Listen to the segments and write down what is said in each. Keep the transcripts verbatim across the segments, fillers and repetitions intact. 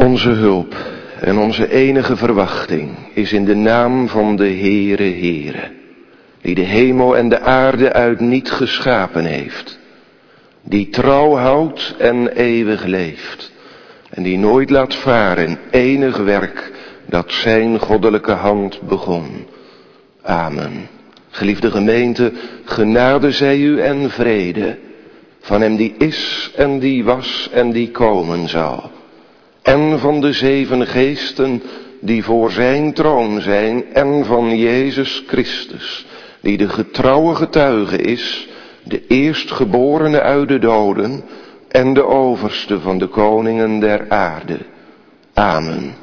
Onze hulp en onze enige verwachting is in de naam van de Heere Heere, die de hemel en de aarde uit niet geschapen heeft, die trouw houdt en eeuwig leeft, en die nooit laat varen enig werk dat zijn goddelijke hand begon. Amen. Geliefde gemeente, genade zij u en vrede, van hem die is en die was en die komen zal, en van de zeven geesten die voor zijn troon zijn, en van Jezus Christus, die de getrouwe getuige is, de eerstgeborene uit de doden en de overste van de koningen der aarde. Amen.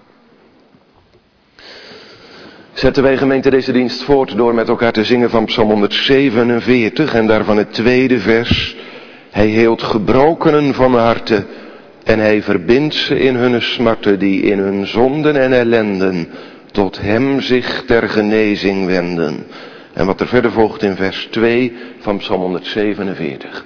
Zetten wij gemeente deze dienst voort door met elkaar te zingen van Psalm honderdzevenenveertig en daarvan het tweede vers. Hij heelt gebrokenen van harte en hij verbindt ze in hunne smarten die in hun zonden en ellenden tot hem zich ter genezing wenden. En wat er verder volgt in vers twee van Psalm honderdzevenenveertig.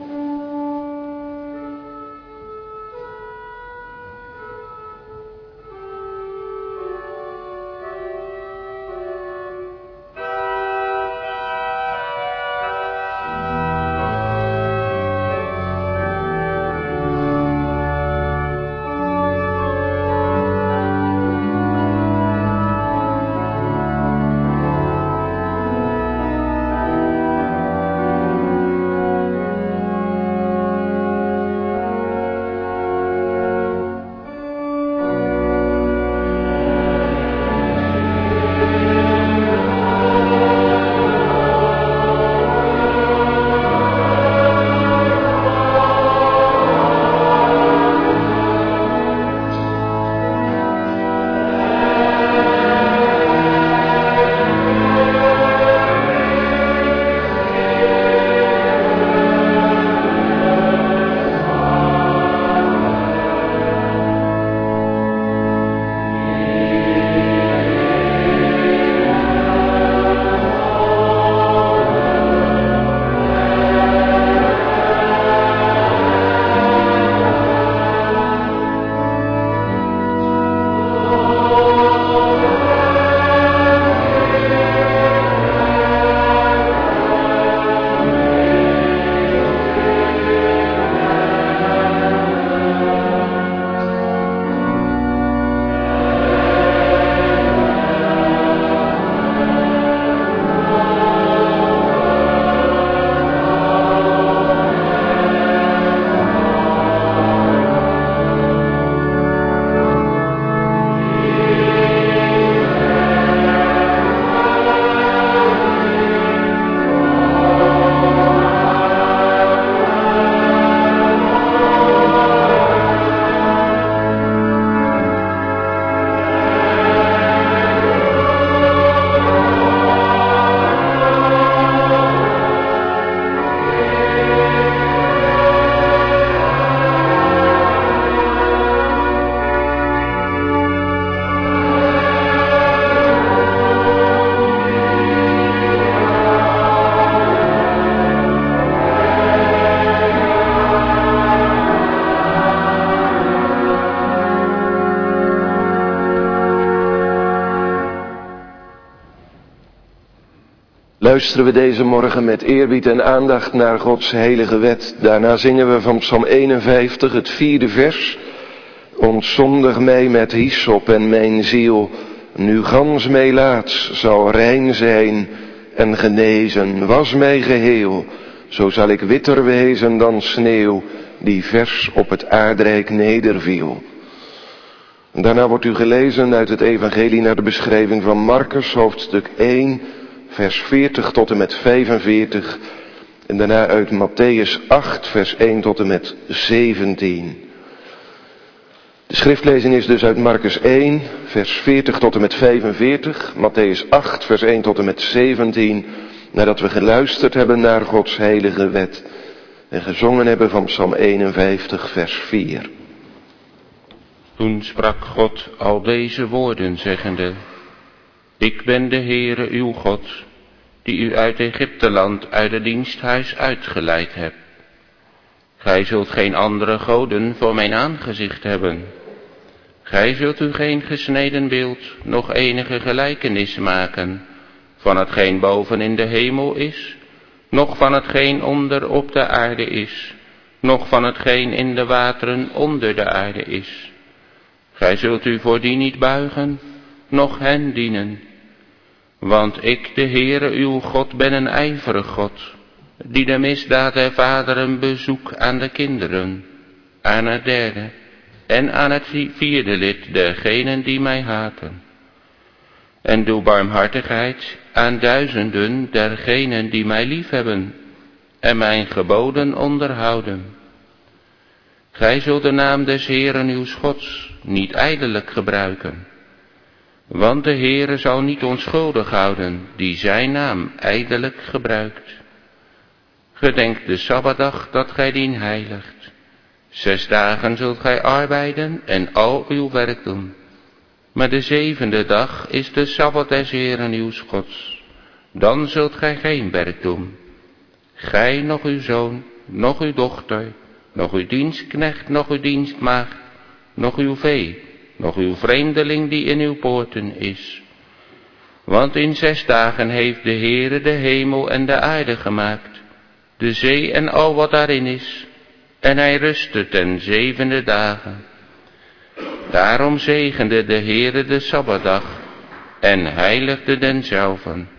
Luisteren we deze morgen met eerbied en aandacht naar Gods heilige wet. Daarna zingen we van Psalm eenenvijftig, het vierde vers. Ontzondig mij met hyssop en mijn ziel, nu gans mij laats, zal rein zijn en genezen. Was mij geheel, zo zal ik witter wezen dan sneeuw, die vers op het aardrijk nederviel. En daarna wordt u gelezen uit het evangelie naar de beschrijving van Markus, hoofdstuk één, vers veertig tot en met vijfenveertig. En daarna uit Matthäus acht, vers één tot en met zeventien. De schriftlezing is dus uit Markus één, vers veertig tot en met vijfenveertig. Matthäus acht, vers één tot en met zeventien. Nadat we geluisterd hebben naar Gods heilige wet. En gezongen hebben van Psalm eenenvijftig, vers vier. Toen sprak God al deze woorden zeggende: Ik ben de Heere uw God, die u uit Egypteland uit het diensthuis uitgeleid hebt. Gij zult geen andere goden voor mijn aangezicht hebben. Gij zult u geen gesneden beeld, nog enige gelijkenis maken van hetgeen boven in de hemel is, noch van hetgeen onder op de aarde is, noch van hetgeen in de wateren onder de aarde is. Gij zult u voor die niet buigen, noch hen dienen. Want ik, de Heere uw God, ben een ijverig God, die de misdaad der vaderen bezoek aan de kinderen, aan het derde en aan het vierde lid dergenen die mij haten. En doe barmhartigheid aan duizenden dergenen die mij liefhebben en mijn geboden onderhouden. Gij zult de naam des Heeren uw Gods niet ijdelijk gebruiken, want de Heere zal niet onschuldig houden die zijn naam ijdelijk gebruikt. Gedenk de Sabbatdag dat gij dien heiligt. Zes dagen zult gij arbeiden en al uw werk doen. Maar de zevende dag is de Sabbat des Heeren uw Gods. Dan zult gij geen werk doen. Gij, nog uw zoon, nog uw dochter, nog uw dienstknecht, nog uw dienstmaagd, nog uw vee, nog uw vreemdeling die in uw poorten is. Want in zes dagen heeft de Heere de hemel en de aarde gemaakt, de zee en al wat daarin is, en hij rustte ten zevende dagen. Daarom zegende de Heere de Sabbatdag en heiligde denzelven.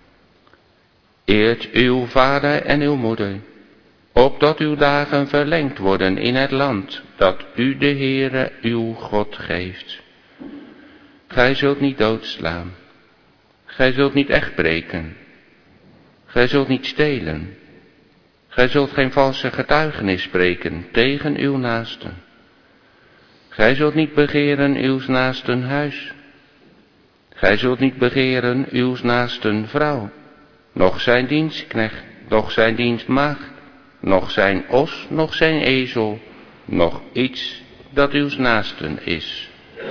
Eert uw vader en uw moeder, opdat uw dagen verlengd worden in het land dat u de Heere uw God geeft. Gij zult niet doodslaan. Gij zult niet echtbreken. Gij zult niet stelen. Gij zult geen valse getuigenis spreken tegen uw naasten. Gij zult niet begeren uw naasten huis. Gij zult niet begeren uw naasten vrouw, noch zijn dienstknecht, noch zijn dienstmaagd, noch zijn os, noch zijn ezel, noch iets dat uw naasten is.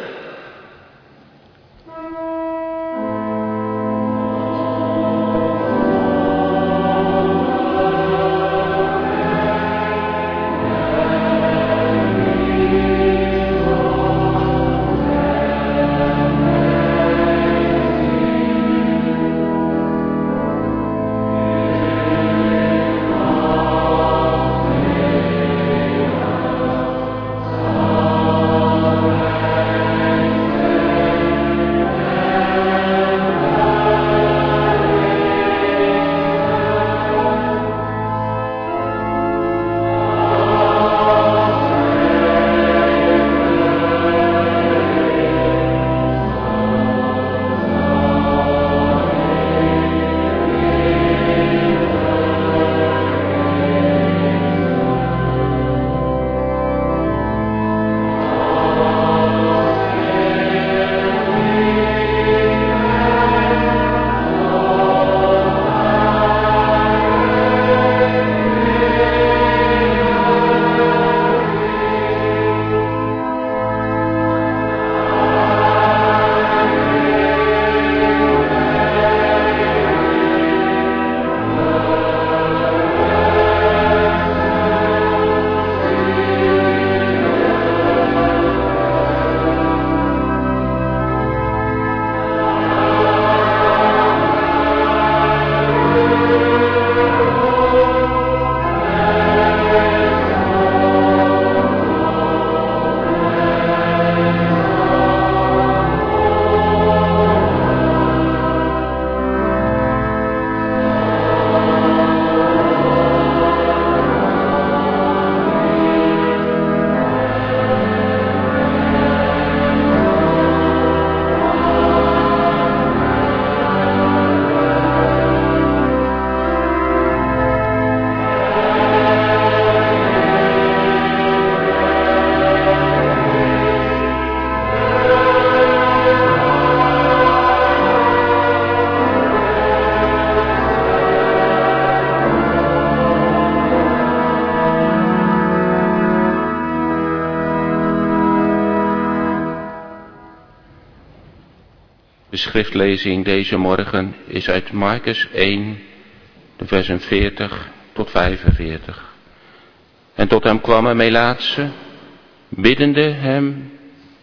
De schriftlezing deze morgen is uit Markus één, de versen veertig tot vijfenveertig. En tot hem kwam een Melaatse, biddende hem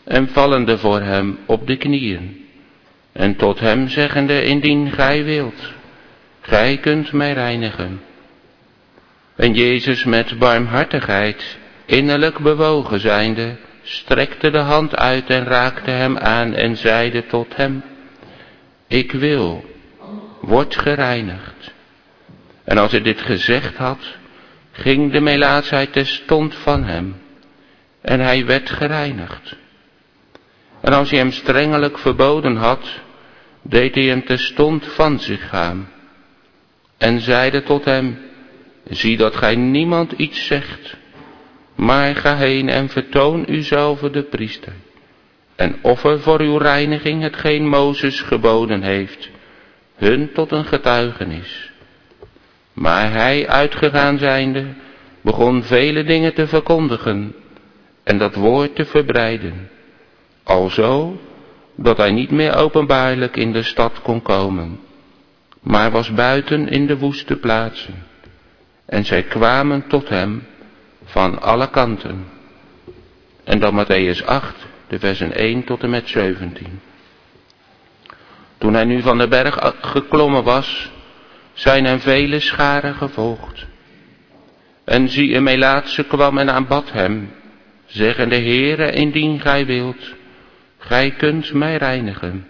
en vallende voor hem op de knieën, en tot hem zeggende, indien gij wilt, gij kunt mij reinigen. En Jezus met barmhartigheid, innerlijk bewogen zijnde, strekte de hand uit en raakte hem aan en zeide tot hem, ik wil, word gereinigd. En als hij dit gezegd had, ging de melaatsheid terstond van hem, en hij werd gereinigd. En als hij hem strengelijk verboden had, deed hij hem terstond van zich gaan, en zeide tot hem, zie dat gij niemand iets zegt, maar ga heen en vertoon uzelf de priester, en offer voor uw reiniging hetgeen Mozes geboden heeft, hun tot een getuigenis. Maar hij, uitgegaan zijnde, begon vele dingen te verkondigen en dat woord te verbreiden, alzo dat hij niet meer openbaarlijk in de stad kon komen, maar was buiten in de woeste plaatsen. En zij kwamen tot hem van alle kanten. En dan Matthäus acht, de versen één tot en met zeventien. Toen hij nu van de berg geklommen was, zijn hem vele scharen gevolgd. En zie, een melaatse kwam en aanbad hem, zeggende, Heere, indien gij wilt, gij kunt mij reinigen.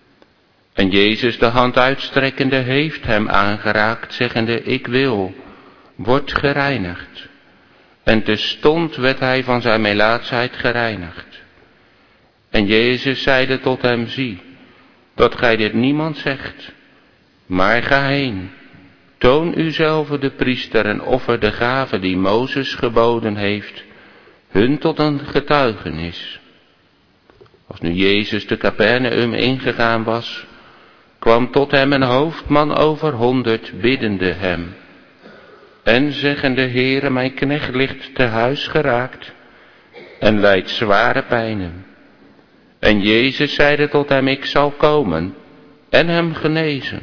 En Jezus de hand uitstrekkende heeft hem aangeraakt, zeggende, ik wil, word gereinigd. En terstond werd hij van zijn melaatsheid gereinigd. En Jezus zeide tot hem, zie, dat gij dit niemand zegt, maar ga heen, toon uzelf de priester en offer de gave die Mozes geboden heeft, hun tot een getuigenis. Als nu Jezus de Capernaum ingegaan was, kwam tot hem een hoofdman over honderd, biddende hem, en zeggende, Heere, mijn knecht ligt te huis geraakt, en lijdt zware pijnen. En Jezus zeide tot hem, ik zal komen, en hem genezen.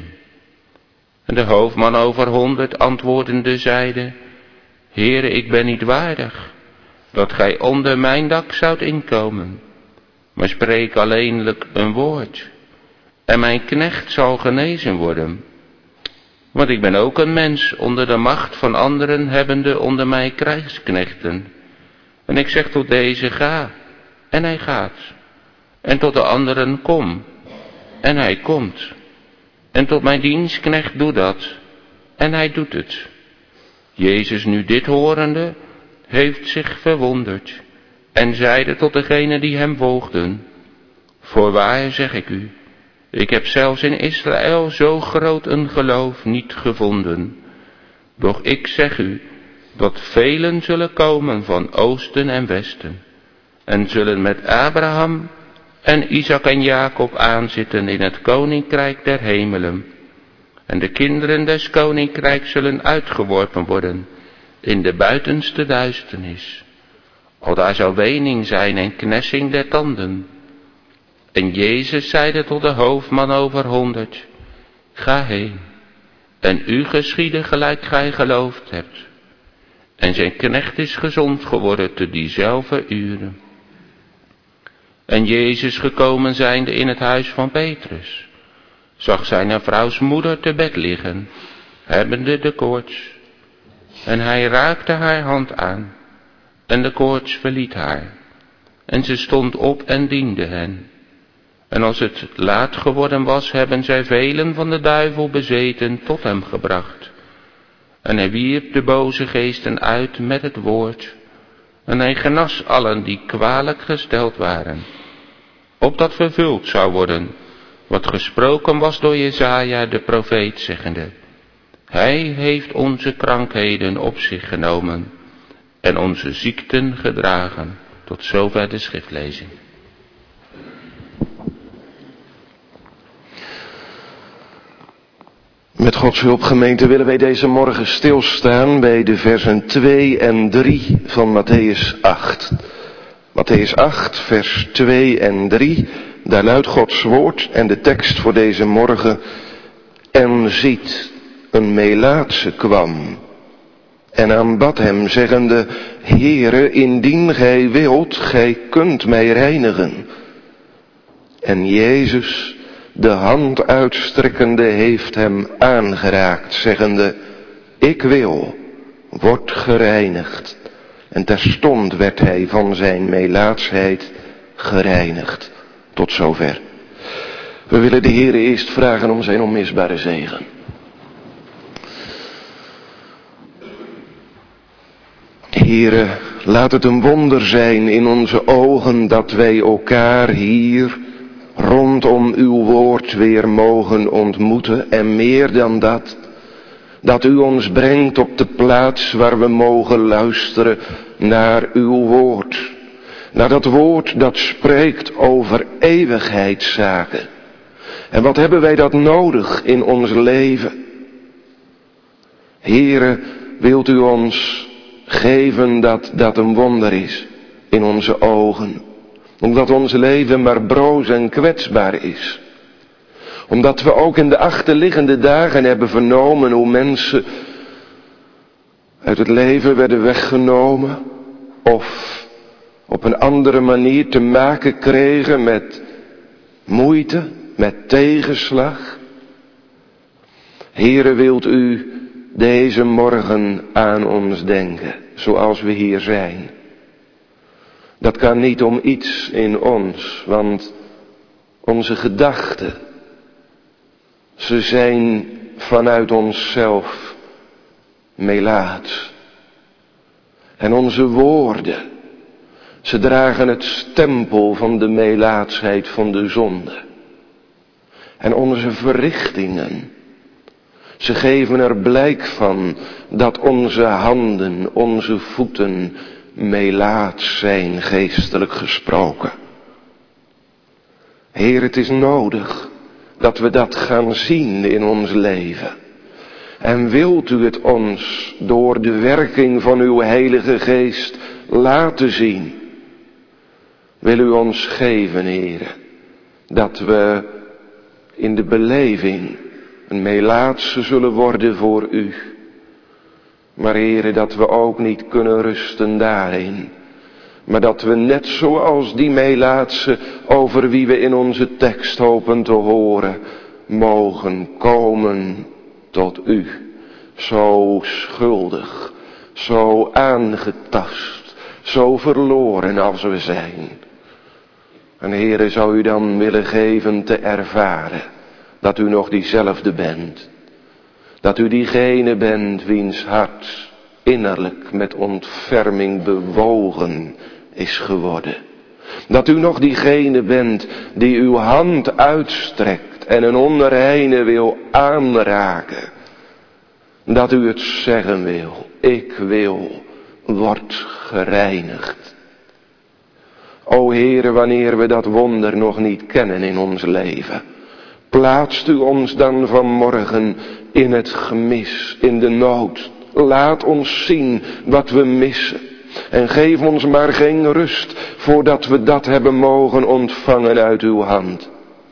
En de hoofdman over honderd antwoordende zeide, Heere, ik ben niet waardig, dat gij onder mijn dak zoudt inkomen, maar spreek alleenlijk een woord, en mijn knecht zal genezen worden. Want ik ben ook een mens onder de macht van anderen, hebbende onder mij krijgsknechten. En ik zeg tot deze, ga, en hij gaat. En tot de anderen, kom, en hij komt. En tot mijn dienstknecht, doe dat, en hij doet het. Jezus nu dit horende, heeft zich verwonderd, en zeide tot degenen die hem volgden, voorwaar zeg ik u, ik heb zelfs in Israël zo groot een geloof niet gevonden. Doch ik zeg u, dat velen zullen komen van oosten en westen, en zullen met Abraham en Isaac en Jacob aanzitten in het koninkrijk der hemelen. En de kinderen des koninkrijks zullen uitgeworpen worden in de buitenste duisternis. Al daar zal wening zijn en knessing der tanden. En Jezus zeide tot de hoofdman over honderd, ga heen, en u geschieden gelijk gij geloofd hebt. En zijn knecht is gezond geworden te diezelfde uren. En Jezus gekomen zijnde in het huis van Petrus, zag zijn vrouws moeder te bed liggen, hebbende de koorts. En hij raakte haar hand aan, en de koorts verliet haar. En ze stond op en diende hen. En als het laat geworden was, hebben zij velen van de duivel bezeten tot hem gebracht. En hij wierp de boze geesten uit met het woord. En hij genas allen die kwalijk gesteld waren, opdat vervuld zou worden wat gesproken was door Jesaja de profeet, zeggende, hij heeft onze krankheden op zich genomen en onze ziekten gedragen. Tot zover de schriftlezing. Met Gods hulp, gemeente, willen wij deze morgen stilstaan bij de versen twee en drie van Matthäus acht. Matthäus acht, vers twee en drie, daar luidt Gods woord en de tekst voor deze morgen. En ziet, een melaatse kwam en aanbad hem, zeggende, Heere, indien gij wilt, gij kunt mij reinigen. En Jezus, de hand uitstrekkende, heeft hem aangeraakt, zeggende, ik wil, word gereinigd. En terstond werd hij van zijn melaatsheid gereinigd. Tot zover. We willen de Heere eerst vragen om zijn onmisbare zegen. Heere, laat het een wonder zijn in onze ogen dat wij elkaar hier rondom uw woord weer mogen ontmoeten. En meer dan dat, dat u ons brengt op de plaats waar we mogen luisteren naar uw woord. Naar dat woord dat spreekt over eeuwigheidszaken. En wat hebben wij dat nodig in ons leven? Heere, wilt u ons geven dat dat een wonder is in onze ogen. Omdat ons leven maar broos en kwetsbaar is. Omdat we ook in de achterliggende dagen hebben vernomen hoe mensen uit het leven werden weggenomen. Of op een andere manier te maken kregen met moeite, met tegenslag. Heere, wilt u deze morgen aan ons denken, zoals we hier zijn. Dat kan niet om iets in ons, want onze gedachten, ze zijn vanuit onszelf melaats. En onze woorden, ze dragen het stempel van de melaatsheid van de zonde. En onze verrichtingen, ze geven er blijk van dat onze handen, onze voeten melaats zijn, geestelijk gesproken. Heer, het is nodig dat we dat gaan zien in ons leven. En wilt u het ons door de werking van uw Heilige Geest laten zien? Wil u ons geven, Heere, dat we in de beleving een melaatse zullen worden voor u. Maar Heere, dat we ook niet kunnen rusten daarin. Maar dat we net zoals die melaatse over wie we in onze tekst hopen te horen, mogen komen tot u. Zo schuldig, zo aangetast, zo verloren als we zijn. En Heere, zou u dan willen geven te ervaren dat u nog diezelfde bent. Dat u diegene bent wiens hart innerlijk met ontferming bewogen is geworden. Dat u nog diegene bent die uw hand uitstrekt en een onreine wil aanraken. Dat u het zeggen wil, ik wil, word gereinigd. O Heere, wanneer we dat wonder nog niet kennen in ons leven, plaatst u ons dan vanmorgen in het gemis, in de nood. Laat ons zien wat we missen. En geef ons maar geen rust voordat we dat hebben mogen ontvangen uit uw hand.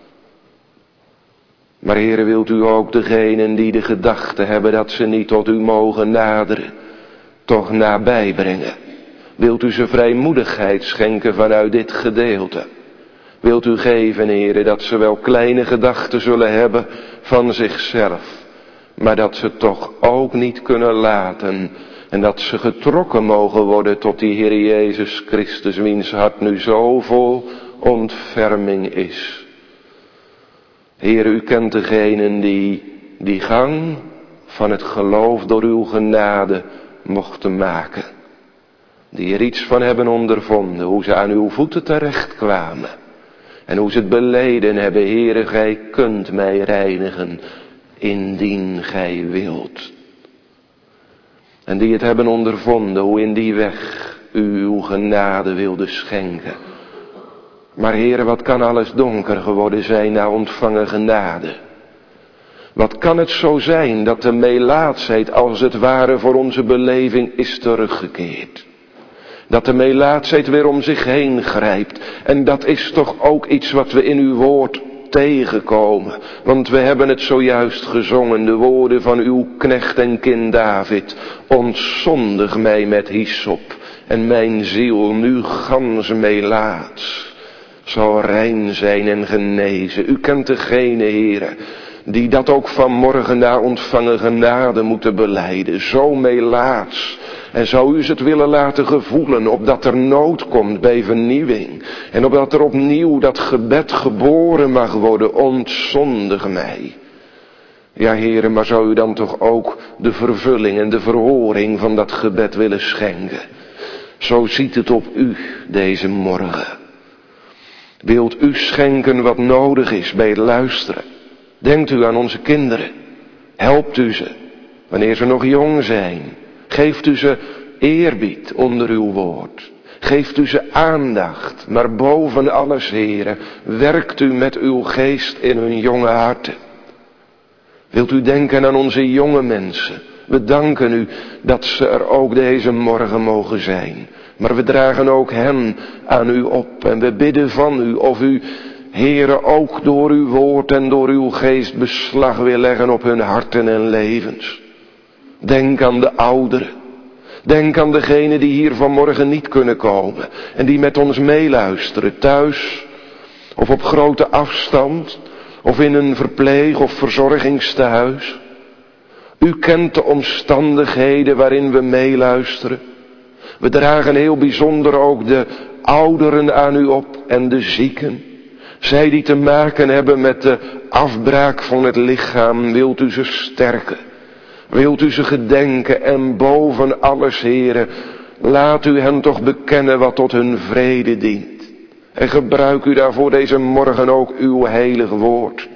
Maar Heere, wilt u ook degenen die de gedachte hebben dat ze niet tot u mogen naderen, toch nabij brengen? Wilt u ze vrijmoedigheid schenken vanuit dit gedeelte? Wilt u geven, Heere, dat ze wel kleine gedachten zullen hebben van zichzelf, maar dat ze toch ook niet kunnen laten en dat ze getrokken mogen worden tot die Heer Jezus Christus, wiens hart nu zo vol ontferming is. Heere, u kent degenen die die gang van het geloof door uw genade mochten maken. Die er iets van hebben ondervonden, hoe ze aan uw voeten terechtkwamen. En hoe ze het beleden hebben, Heere, gij kunt mij reinigen, indien gij wilt. En die het hebben ondervonden, hoe in die weg u uw genade wilde schenken. Maar Heere, wat kan alles donker geworden zijn na ontvangen genade? Wat kan het zo zijn dat de melaatsheid als het ware voor onze beleving is teruggekeerd? Dat de melaatsheid weer om zich heen grijpt. En dat is toch ook iets wat we in uw woord tegenkomen. Want we hebben het zojuist gezongen, de woorden van uw knecht en kind David. Ontzondig mij met hyssop en mijn ziel nu gans meelaats zal rein zijn en genezen. U kent degene, Heere, die dat ook vanmorgen na ontvangen genade moeten belijden. Zo meelaats. En zou u het willen laten gevoelen, opdat er nood komt bij vernieuwing. En opdat er opnieuw dat gebed geboren mag worden, ontzondig mij. Ja, Heere, maar zou u dan toch ook de vervulling en de verhoring van dat gebed willen schenken. Zo ziet het op u deze morgen. Wilt u schenken wat nodig is bij het luisteren? Denkt u aan onze kinderen. Helpt u ze, wanneer ze nog jong zijn. Geeft u ze eerbied onder uw woord. Geeft u ze aandacht, maar boven alles, Heere, werkt u met uw geest in hun jonge harten. Wilt u denken aan onze jonge mensen. We danken u dat ze er ook deze morgen mogen zijn. Maar we dragen ook hen aan u op en we bidden van u of u, Heere, ook door uw woord en door uw geest beslag wil leggen op hun harten en levens. Denk aan de ouderen. Denk aan degenen die hier vanmorgen niet kunnen komen en die met ons meeluisteren, thuis of op grote afstand of in een verpleeg- of verzorgingstehuis. U kent de omstandigheden waarin we meeluisteren. We dragen heel bijzonder ook de ouderen aan u op en de zieken. Zij die te maken hebben met de afbraak van het lichaam, wilt u ze sterken. Wilt u ze gedenken en boven alles, Heere, laat u hen toch bekennen wat tot hun vrede dient. En gebruik u daarvoor deze morgen ook uw heilig woord.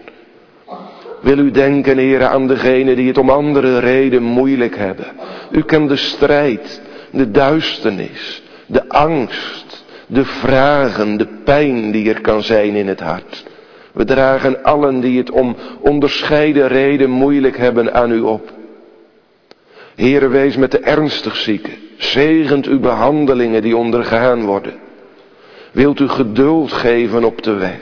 Wil u denken, Heere, aan degenen die het om andere reden moeilijk hebben. U kent de strijd, de duisternis, de angst, de vragen, de pijn die er kan zijn in het hart. We dragen allen die het om onderscheiden reden moeilijk hebben aan u op. Heere, wees met de ernstig zieken. Zegent uw behandelingen die ondergaan worden. Wilt u geduld geven op de weg.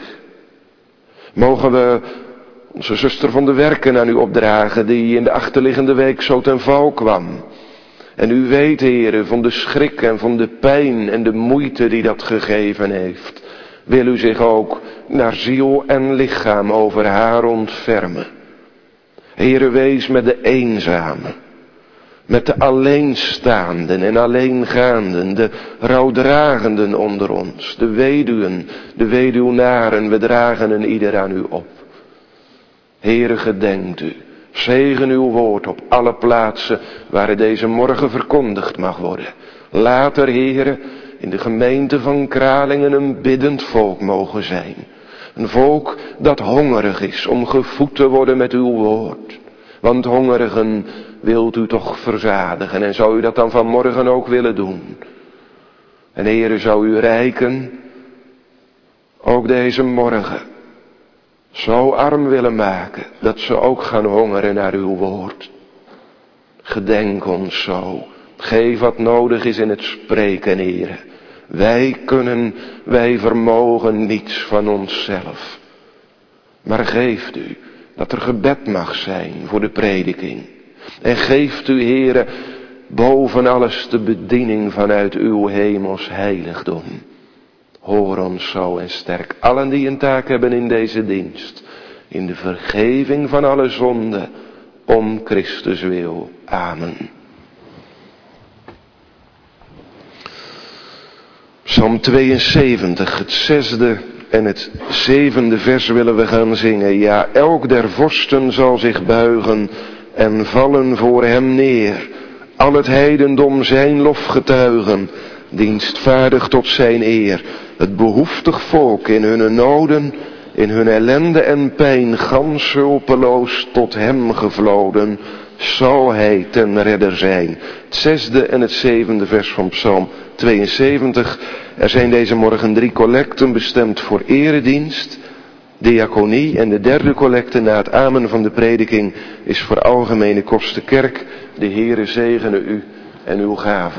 Mogen we onze zuster van de werken aan u opdragen, die in de achterliggende week zo ten val kwam. En u weet, Heere, van de schrik en van de pijn en de moeite die dat gegeven heeft. Wil u zich ook naar ziel en lichaam over haar ontfermen. Heere, wees met de eenzamen. Met de alleenstaanden en alleengaanden, de rouwdragenden onder ons, de weduwen, de weduwnaren, we dragen een ieder aan u op. Heere, gedenkt u, zegen uw woord op alle plaatsen waar het deze morgen verkondigd mag worden. Later, Heere, in de gemeente van Kralingen een biddend volk mogen zijn. Een volk dat hongerig is om gevoed te worden met uw woord. Want hongerigen wilt u toch verzadigen en zou u dat dan vanmorgen ook willen doen. En Heere, zou u rijken, ook deze morgen, zo arm willen maken, dat ze ook gaan hongeren naar uw woord. Gedenk ons zo, geef wat nodig is in het spreken, Heere. Wij kunnen, wij vermogen niets van onszelf. Maar geeft u dat er gebed mag zijn voor de prediking. En geeft u, Heere, boven alles de bediening vanuit uw hemels heiligdom. Hoor ons zo en sterk allen die een taak hebben in deze dienst. In de vergeving van alle zonden, om Christus wil. Amen. Psalm tweeënzeventig, het zesde en het zevende vers willen we gaan zingen. Ja, elk der vorsten zal zich buigen en vallen voor hem neer. Al het heidendom zijn lof getuigen, dienstvaardig tot zijn eer. Het behoeftig volk in hun noden, in hun ellende en pijn, gans hulpeloos tot hem gevloden, zal hij ten redder zijn. Het zesde en het zevende vers van Psalm tweeënzeventig. Er zijn deze morgen drie collecten bestemd voor eredienst, diaconie, en de derde collecte na het amen van de prediking is voor algemene kosten kerk. De Heere zegene u en uw gaven.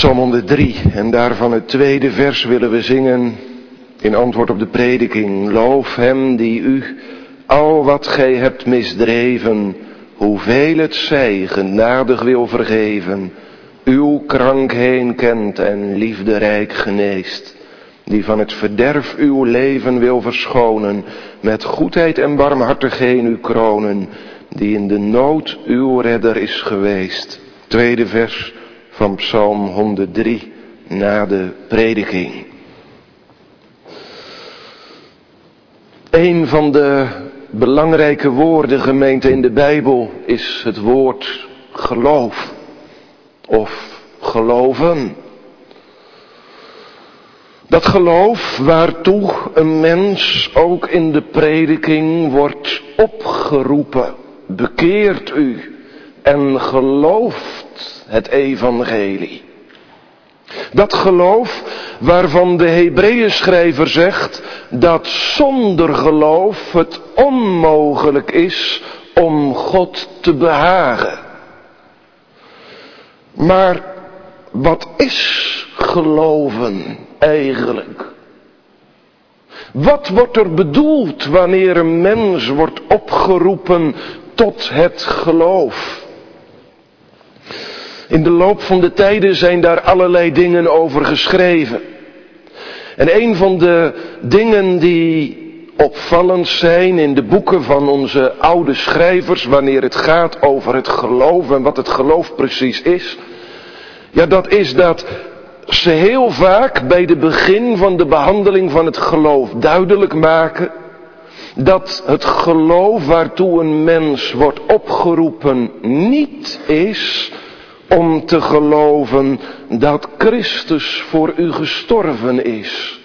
Psalm honderddrie en daarvan het tweede vers willen we zingen in antwoord op de prediking. Loof hem die u al wat gij hebt misdreven, hoeveel het zij, genadig wil vergeven, uw krankheden kent en liefderijk geneest, die van het verderf uw leven wil verschonen, met goedheid en barmhartigheid u kronen, die in de nood uw redder is geweest. Tweede vers van Psalm honderddrie na de prediking. Een van de belangrijke woorden, gemeente, in de Bijbel is het woord geloof of geloven. Dat geloof waartoe een mens ook in de prediking wordt opgeroepen. Bekeert u en gelooft het evangelie. Dat geloof waarvan de Hebreeënschrijver zegt dat zonder geloof het onmogelijk is om God te behagen. Maar wat is geloven eigenlijk? Wat wordt er bedoeld wanneer een mens wordt opgeroepen tot het geloof? In de loop van de tijden zijn daar allerlei dingen over geschreven. En een van de dingen die opvallend zijn in de boeken van onze oude schrijvers, wanneer het gaat over het geloof en wat het geloof precies is, ja, dat is dat ze heel vaak bij de begin van de behandeling van het geloof duidelijk maken dat het geloof waartoe een mens wordt opgeroepen niet is om te geloven dat Christus voor u gestorven is.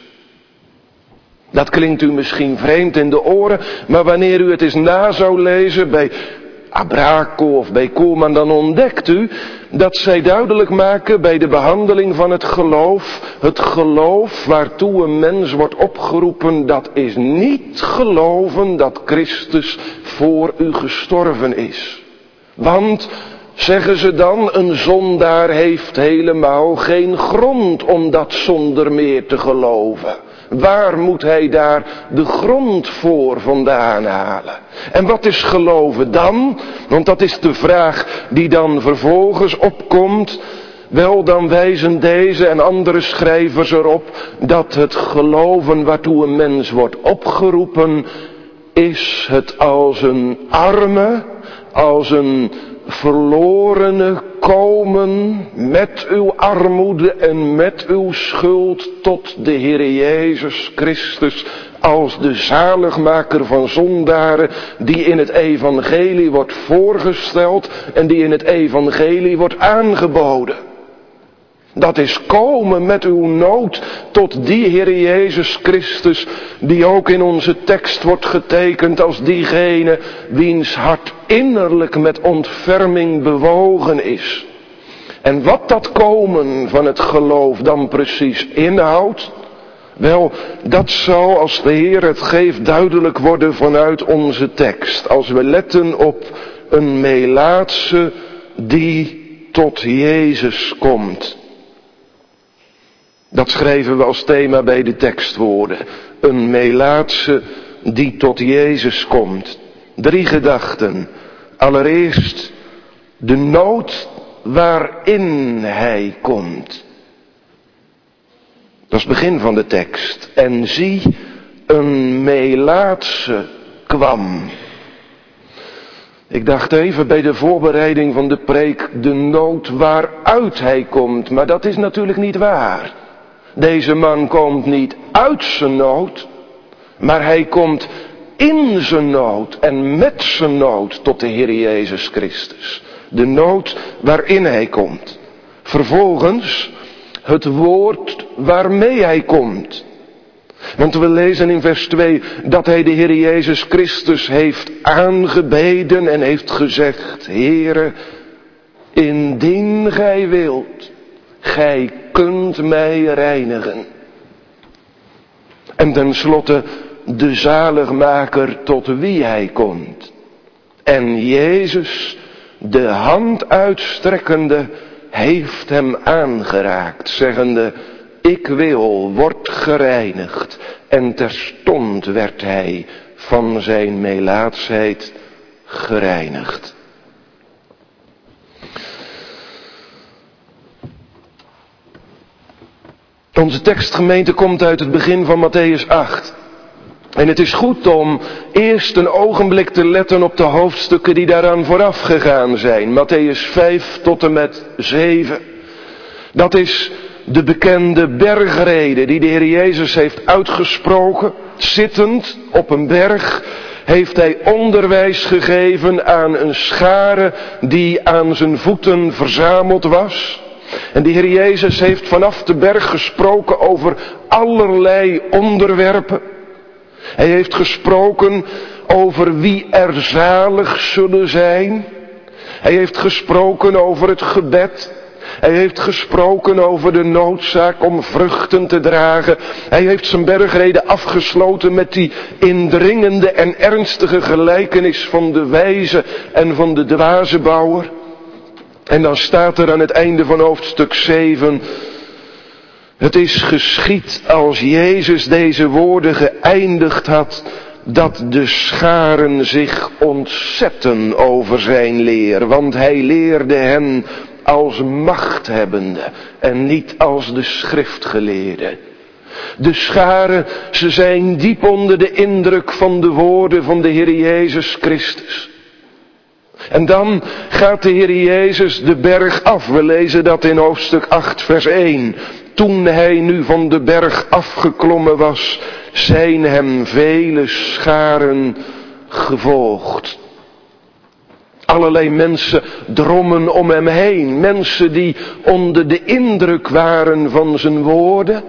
Dat klinkt u misschien vreemd in de oren, maar wanneer u het eens na zou lezen bij Abraco of bij Koolman, dan ontdekt u dat zij duidelijk maken bij de behandeling van het geloof, het geloof waartoe een mens wordt opgeroepen, dat is niet geloven dat Christus voor u gestorven is. Want, zeggen ze dan, een zondaar heeft helemaal geen grond om dat zonder meer te geloven. Waar moet hij daar de grond voor vandaan halen? En wat is geloven dan? Want dat is de vraag die dan vervolgens opkomt. Wel, dan wijzen deze en andere schrijvers erop dat het geloven waartoe een mens wordt opgeroepen, is het als een arme, als een verlorene komen met uw armoede en met uw schuld tot de Heer Jezus Christus als de zaligmaker van zondaren, die in het evangelie wordt voorgesteld en die in het evangelie wordt aangeboden. Dat is komen met uw nood tot die Heer Jezus Christus, die ook in onze tekst wordt getekend als diegene wiens hart innerlijk met ontferming bewogen is. En wat dat komen van het geloof dan precies inhoudt, wel, dat zal, als de Heer het geeft, duidelijk worden vanuit onze tekst. Als we letten op een Melaatse die tot Jezus komt. Dat schrijven we als thema bij de tekstwoorden. Een Melaatse die tot Jezus komt. Drie gedachten. Allereerst de nood waarin hij komt. Dat is het begin van de tekst. En zie, een Melaatse kwam. Ik dacht even bij de voorbereiding van de preek de nood waaruit hij komt. Maar dat is natuurlijk niet waar. Deze man komt niet uit zijn nood, maar hij komt in zijn nood en met zijn nood tot de Heer Jezus Christus. De nood waarin hij komt. Vervolgens het woord waarmee hij komt. Want we lezen in vers twee dat hij de Heer Jezus Christus heeft aangebeden en heeft gezegd: Heere, indien gij wilt, gij kunt mij reinigen. En tenslotte de zaligmaker tot wie hij komt. En Jezus, de hand uitstrekkende, heeft hem aangeraakt, zeggende, ik wil, word gereinigd. En terstond werd hij van zijn melaatsheid gereinigd. Onze tekstgemeente komt uit het begin van Mattheüs acht. En het is goed om eerst een ogenblik te letten op de hoofdstukken die daaraan vooraf gegaan zijn. Mattheüs vijf tot en met zeven. Dat is de bekende bergrede die de Heer Jezus heeft uitgesproken. Zittend op een berg heeft hij onderwijs gegeven aan een schare die aan zijn voeten verzameld was. En de Heer Jezus heeft vanaf de berg gesproken over allerlei onderwerpen. Hij heeft gesproken over wie er zalig zullen zijn. Hij heeft gesproken over het gebed. Hij heeft gesproken over de noodzaak om vruchten te dragen. Hij heeft zijn bergrede afgesloten met die indringende en ernstige gelijkenis van de wijze en van de dwaze bouwer. En dan staat er aan het einde van hoofdstuk zeven... Het is geschied als Jezus deze woorden geëindigd had, dat de scharen zich ontzetten over zijn leer. Want hij leerde hen als machthebbende en niet als de schriftgeleerden. De scharen, ze zijn diep onder de indruk van de woorden van de Heer Jezus Christus. En dan gaat de Heer Jezus de berg af. We lezen dat in hoofdstuk acht vers één. Toen hij nu van de berg afgeklommen was, zijn hem vele scharen gevolgd. Allerlei mensen drommen om hem heen. Mensen die onder de indruk waren van zijn woorden.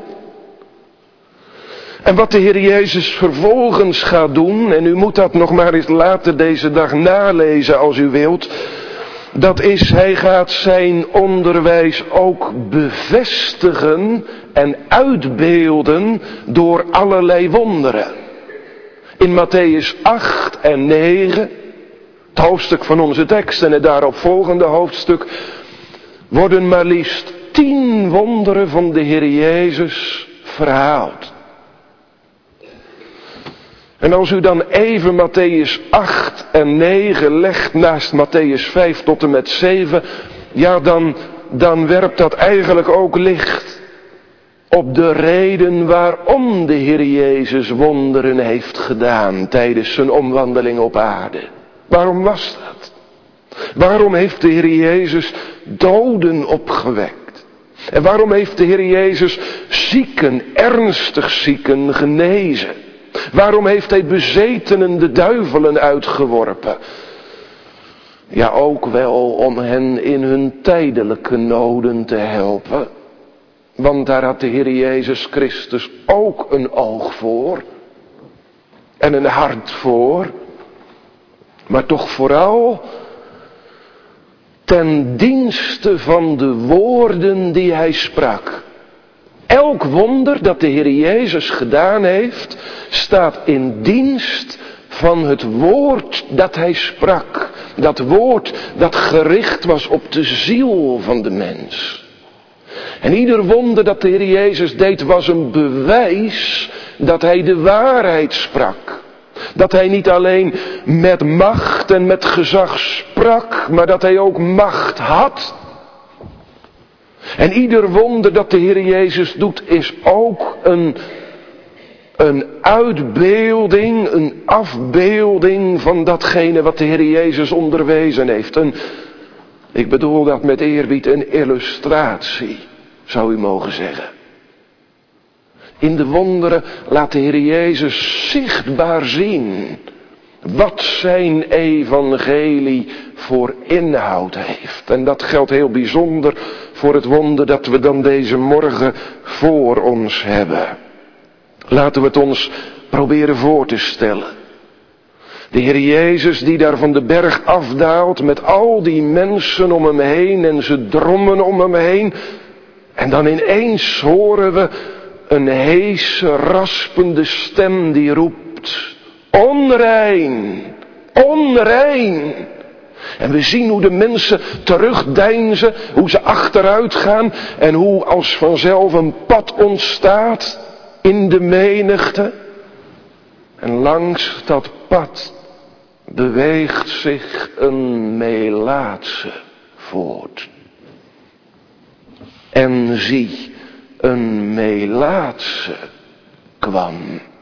En wat de Heer Jezus vervolgens gaat doen, en u moet dat nog maar eens later deze dag nalezen als u wilt. Dat is, hij gaat zijn onderwijs ook bevestigen en uitbeelden door allerlei wonderen. In Mattheüs acht en negen, het hoofdstuk van onze tekst en het daaropvolgende hoofdstuk, worden maar liefst tien wonderen van de Heer Jezus verhaald. En als u dan even Mattheüs acht en negen legt naast Mattheüs vijf tot en met zeven, ja dan, dan werpt dat eigenlijk ook licht op de reden waarom de Heer Jezus wonderen heeft gedaan tijdens zijn omwandeling op aarde. Waarom was dat? Waarom heeft de Heer Jezus doden opgewekt? En waarom heeft de Heer Jezus zieken, ernstig zieken genezen? Waarom heeft hij bezetenen de duivelen uitgeworpen? Ja, ook wel om hen in hun tijdelijke noden te helpen. Want daar had de Heer Jezus Christus ook een oog voor. En een hart voor. Maar toch vooral ten dienste van de woorden die hij sprak. Elk wonder dat de Heer Jezus gedaan heeft, staat in dienst van het woord dat hij sprak. Dat woord dat gericht was op de ziel van de mens. En ieder wonder dat de Heer Jezus deed was een bewijs dat hij de waarheid sprak. Dat hij niet alleen met macht en met gezag sprak, maar dat hij ook macht had. En ieder wonder dat de Heer Jezus doet is ook een, een uitbeelding, een afbeelding van datgene wat de Heer Jezus onderwezen heeft. Een, ik bedoel dat met eerbied een illustratie, zou u mogen zeggen. In de wonderen laat de Heer Jezus zichtbaar zien wat zijn evangelie voor inhoud heeft. En dat geldt heel bijzonder voor het wonder dat we dan deze morgen voor ons hebben. Laten we het ons proberen voor te stellen. De Heer Jezus die daar van de berg afdaalt met al die mensen om hem heen en ze drommen om hem heen. En dan ineens horen we een heese, raspende stem die roept: onrein, onrein. En we zien hoe de mensen terugdeinzen, hoe ze achteruit gaan en hoe als vanzelf een pad ontstaat in de menigte. En langs dat pad beweegt zich een Melaatse voort. En zie, een Melaatse kwam.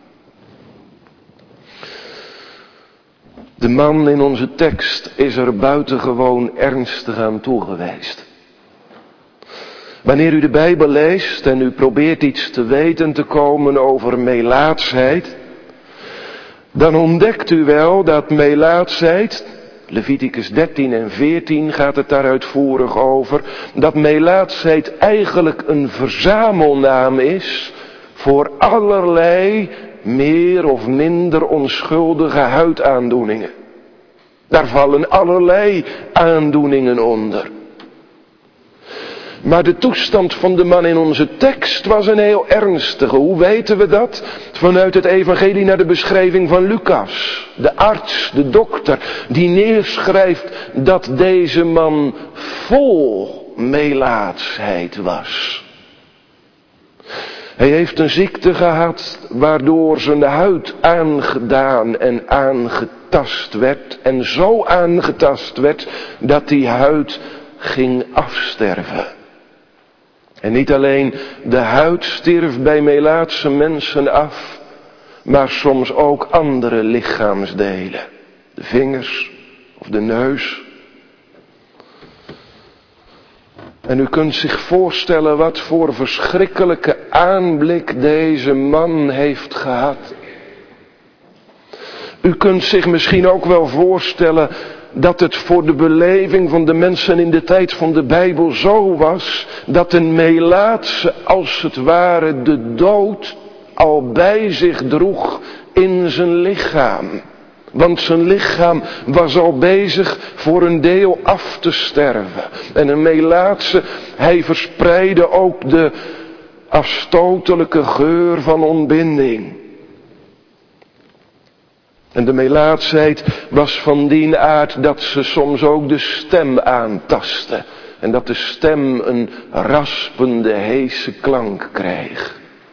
De man in onze tekst is er buitengewoon ernstig aan toegeweest. Wanneer u de Bijbel leest en u probeert iets te weten te komen over melaatsheid, dan ontdekt u wel dat melaatsheid, Leviticus dertien en veertien gaat het daar uitvoerig over, dat melaatsheid eigenlijk een verzamelnaam is voor allerlei meer of minder onschuldige huidaandoeningen. Daar vallen allerlei aandoeningen onder. Maar de toestand van de man in onze tekst was een heel ernstige. Hoe weten we dat? Vanuit het evangelie naar de beschrijving van Lucas. De arts, de dokter, die neerschrijft dat deze man vol melaatsheid was. Hij heeft een ziekte gehad waardoor zijn huid aangedaan en aangetast werd. En zo aangetast werd dat die huid ging afsterven. En niet alleen de huid stierf bij melaatse mensen af, maar soms ook andere lichaamsdelen. De vingers of de neus. En u kunt zich voorstellen wat voor verschrikkelijke aanblik deze man heeft gehad. U kunt zich misschien ook wel voorstellen dat het voor de beleving van de mensen in de tijd van de Bijbel zo was, dat een melaatse als het ware de dood al bij zich droeg in zijn lichaam. Want zijn lichaam was al bezig voor een deel af te sterven. En een melaatse, hij verspreidde ook de afstotelijke geur van ontbinding. En de melaatsheid was van die aard dat ze soms ook de stem aantastte. En dat de stem een raspende, heese klank kreeg.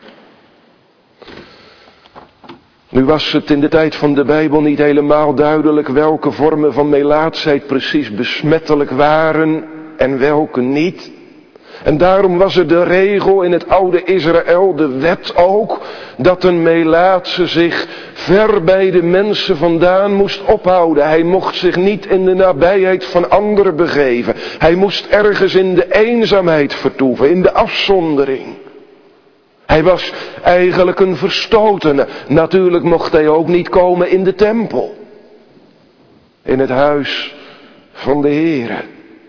Nu was het in de tijd van de Bijbel niet helemaal duidelijk welke vormen van melaatsheid precies besmettelijk waren en welke niet. En daarom was er de regel in het oude Israël, de wet ook, dat een melaatse zich ver bij de mensen vandaan moest ophouden. Hij mocht zich niet in de nabijheid van anderen begeven. Hij moest ergens in de eenzaamheid vertoeven, in de afzondering. Hij was eigenlijk een verstotene. Natuurlijk mocht hij ook niet komen in de tempel. In het huis van de Heere.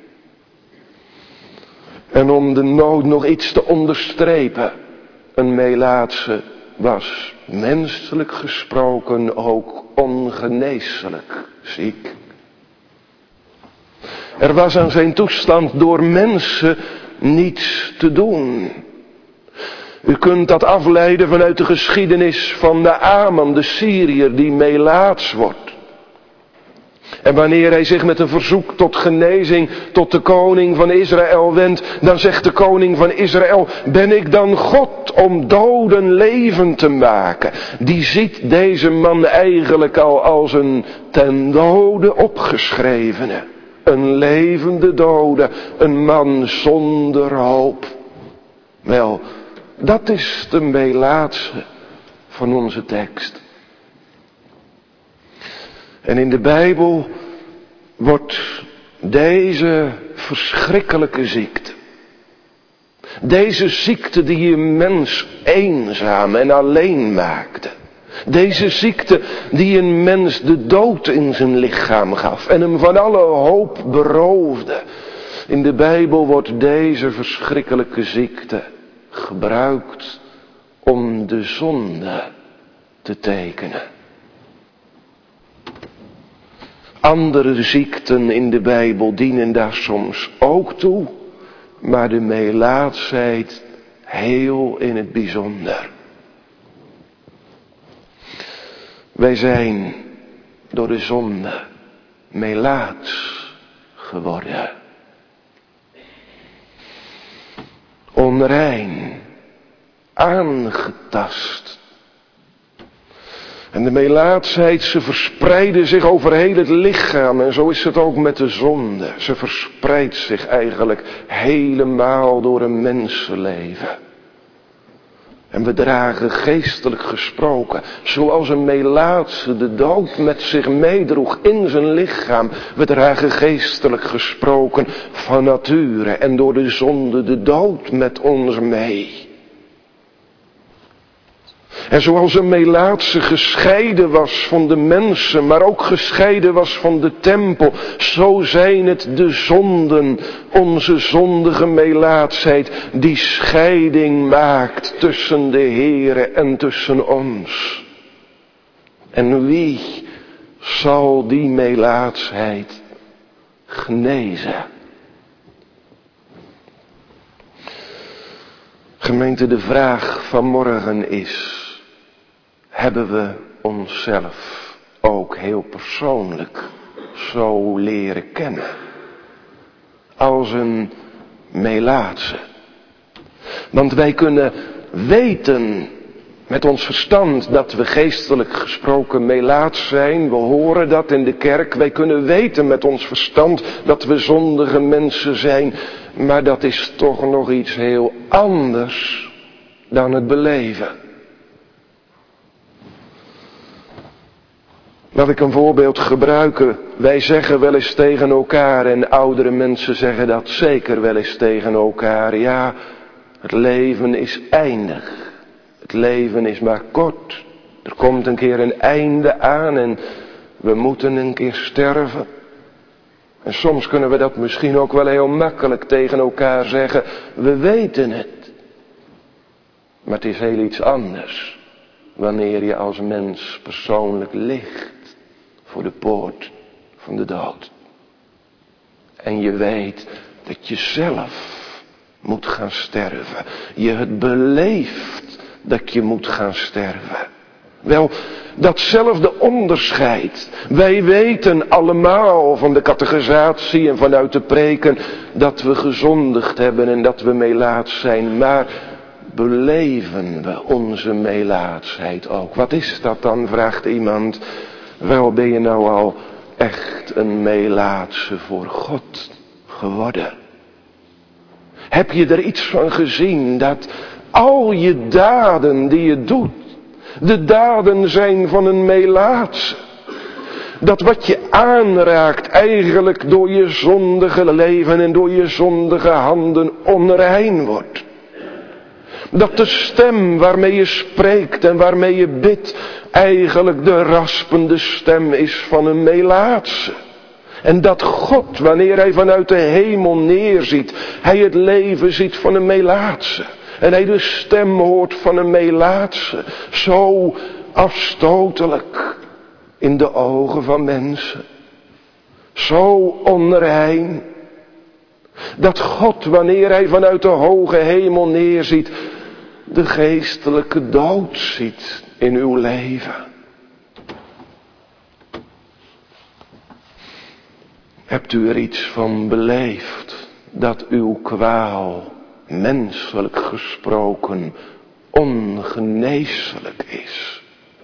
En om de nood nog iets te onderstrepen. Een melaatse was menselijk gesproken ook ongeneeslijk ziek. Er was aan zijn toestand door mensen niets te doen. U kunt dat afleiden vanuit de geschiedenis van de Aman, de Syriër, die melaats wordt. En wanneer hij zich met een verzoek tot genezing tot de koning van Israël wendt, dan zegt de koning van Israël, ben ik dan God om doden levend te maken? Die ziet deze man eigenlijk al als een ten dode opgeschrevene. Een levende dode, een man zonder hoop. Wel, dat is de melaatse van onze tekst. En in de Bijbel wordt deze verschrikkelijke ziekte, deze ziekte die een mens eenzaam en alleen maakte, deze ziekte die een mens de dood in zijn lichaam gaf en hem van alle hoop beroofde, in de Bijbel wordt deze verschrikkelijke ziekte gebruikt om de zonde te tekenen. Andere ziekten in de Bijbel dienen daar soms ook toe, maar de melaatsheid heel in het bijzonder. Wij zijn door de zonde melaats geworden. Onrein, aangetast. En de melaatsheid, ze verspreidde zich over heel het lichaam. En zo is het ook met de zonde. Ze verspreidt zich eigenlijk helemaal door een mensenleven. En we dragen geestelijk gesproken, zoals een melaatse de dood met zich meedroeg in zijn lichaam. We dragen geestelijk gesproken van nature en door de zonde de dood met ons mee. En zoals een melaatse gescheiden was van de mensen, maar ook gescheiden was van de tempel, zo zijn het de zonden, onze zondige melaatsheid, die scheiding maakt tussen de Heere en tussen ons. En wie zal die melaatsheid genezen? Gemeente, de vraag van morgen is: hebben we onszelf ook heel persoonlijk zo leren kennen? Als een melaatse. Want wij kunnen weten met ons verstand dat we geestelijk gesproken melaats zijn. We horen dat in de kerk. Wij kunnen weten met ons verstand dat we zondige mensen zijn. Maar dat is toch nog iets heel anders dan het beleven. Laat ik een voorbeeld gebruiken. Wij zeggen wel eens tegen elkaar, en oudere mensen zeggen dat zeker wel eens tegen elkaar: ja, het leven is eindig. Het leven is maar kort. Er komt een keer een einde aan en we moeten een keer sterven. En soms kunnen we dat misschien ook wel heel makkelijk tegen elkaar zeggen. We weten het. Maar het is heel iets anders wanneer je als mens persoonlijk ligt voor de poort van de dood. En je weet dat je zelf moet gaan sterven. Je het beleeft dat je moet gaan sterven. Wel, datzelfde onderscheid. Wij weten allemaal van de catechisatie en vanuit de preken dat we gezondigd hebben en dat we melaats zijn. Maar beleven we onze melaatsheid ook? Wat is dat dan, vraagt iemand. Wel, ben je nou al echt een melaatse voor God geworden? Heb je er iets van gezien dat al je daden die je doet, de daden zijn van een melaatse? Dat wat je aanraakt eigenlijk door je zondige leven en door je zondige handen onrein wordt. Dat de stem waarmee je spreekt en waarmee je bidt eigenlijk de raspende stem is van een melaatse. En dat God, wanneer hij vanuit de hemel neerziet, hij het leven ziet van een melaatse. En hij de stem hoort van een melaatse. Zo afstotelijk in de ogen van mensen. Zo onrein. Dat God, wanneer hij vanuit de hoge hemel neerziet, de geestelijke dood ziet in uw leven. Hebt u er iets van beleefd dat uw kwaal, menselijk gesproken, ongeneeslijk is?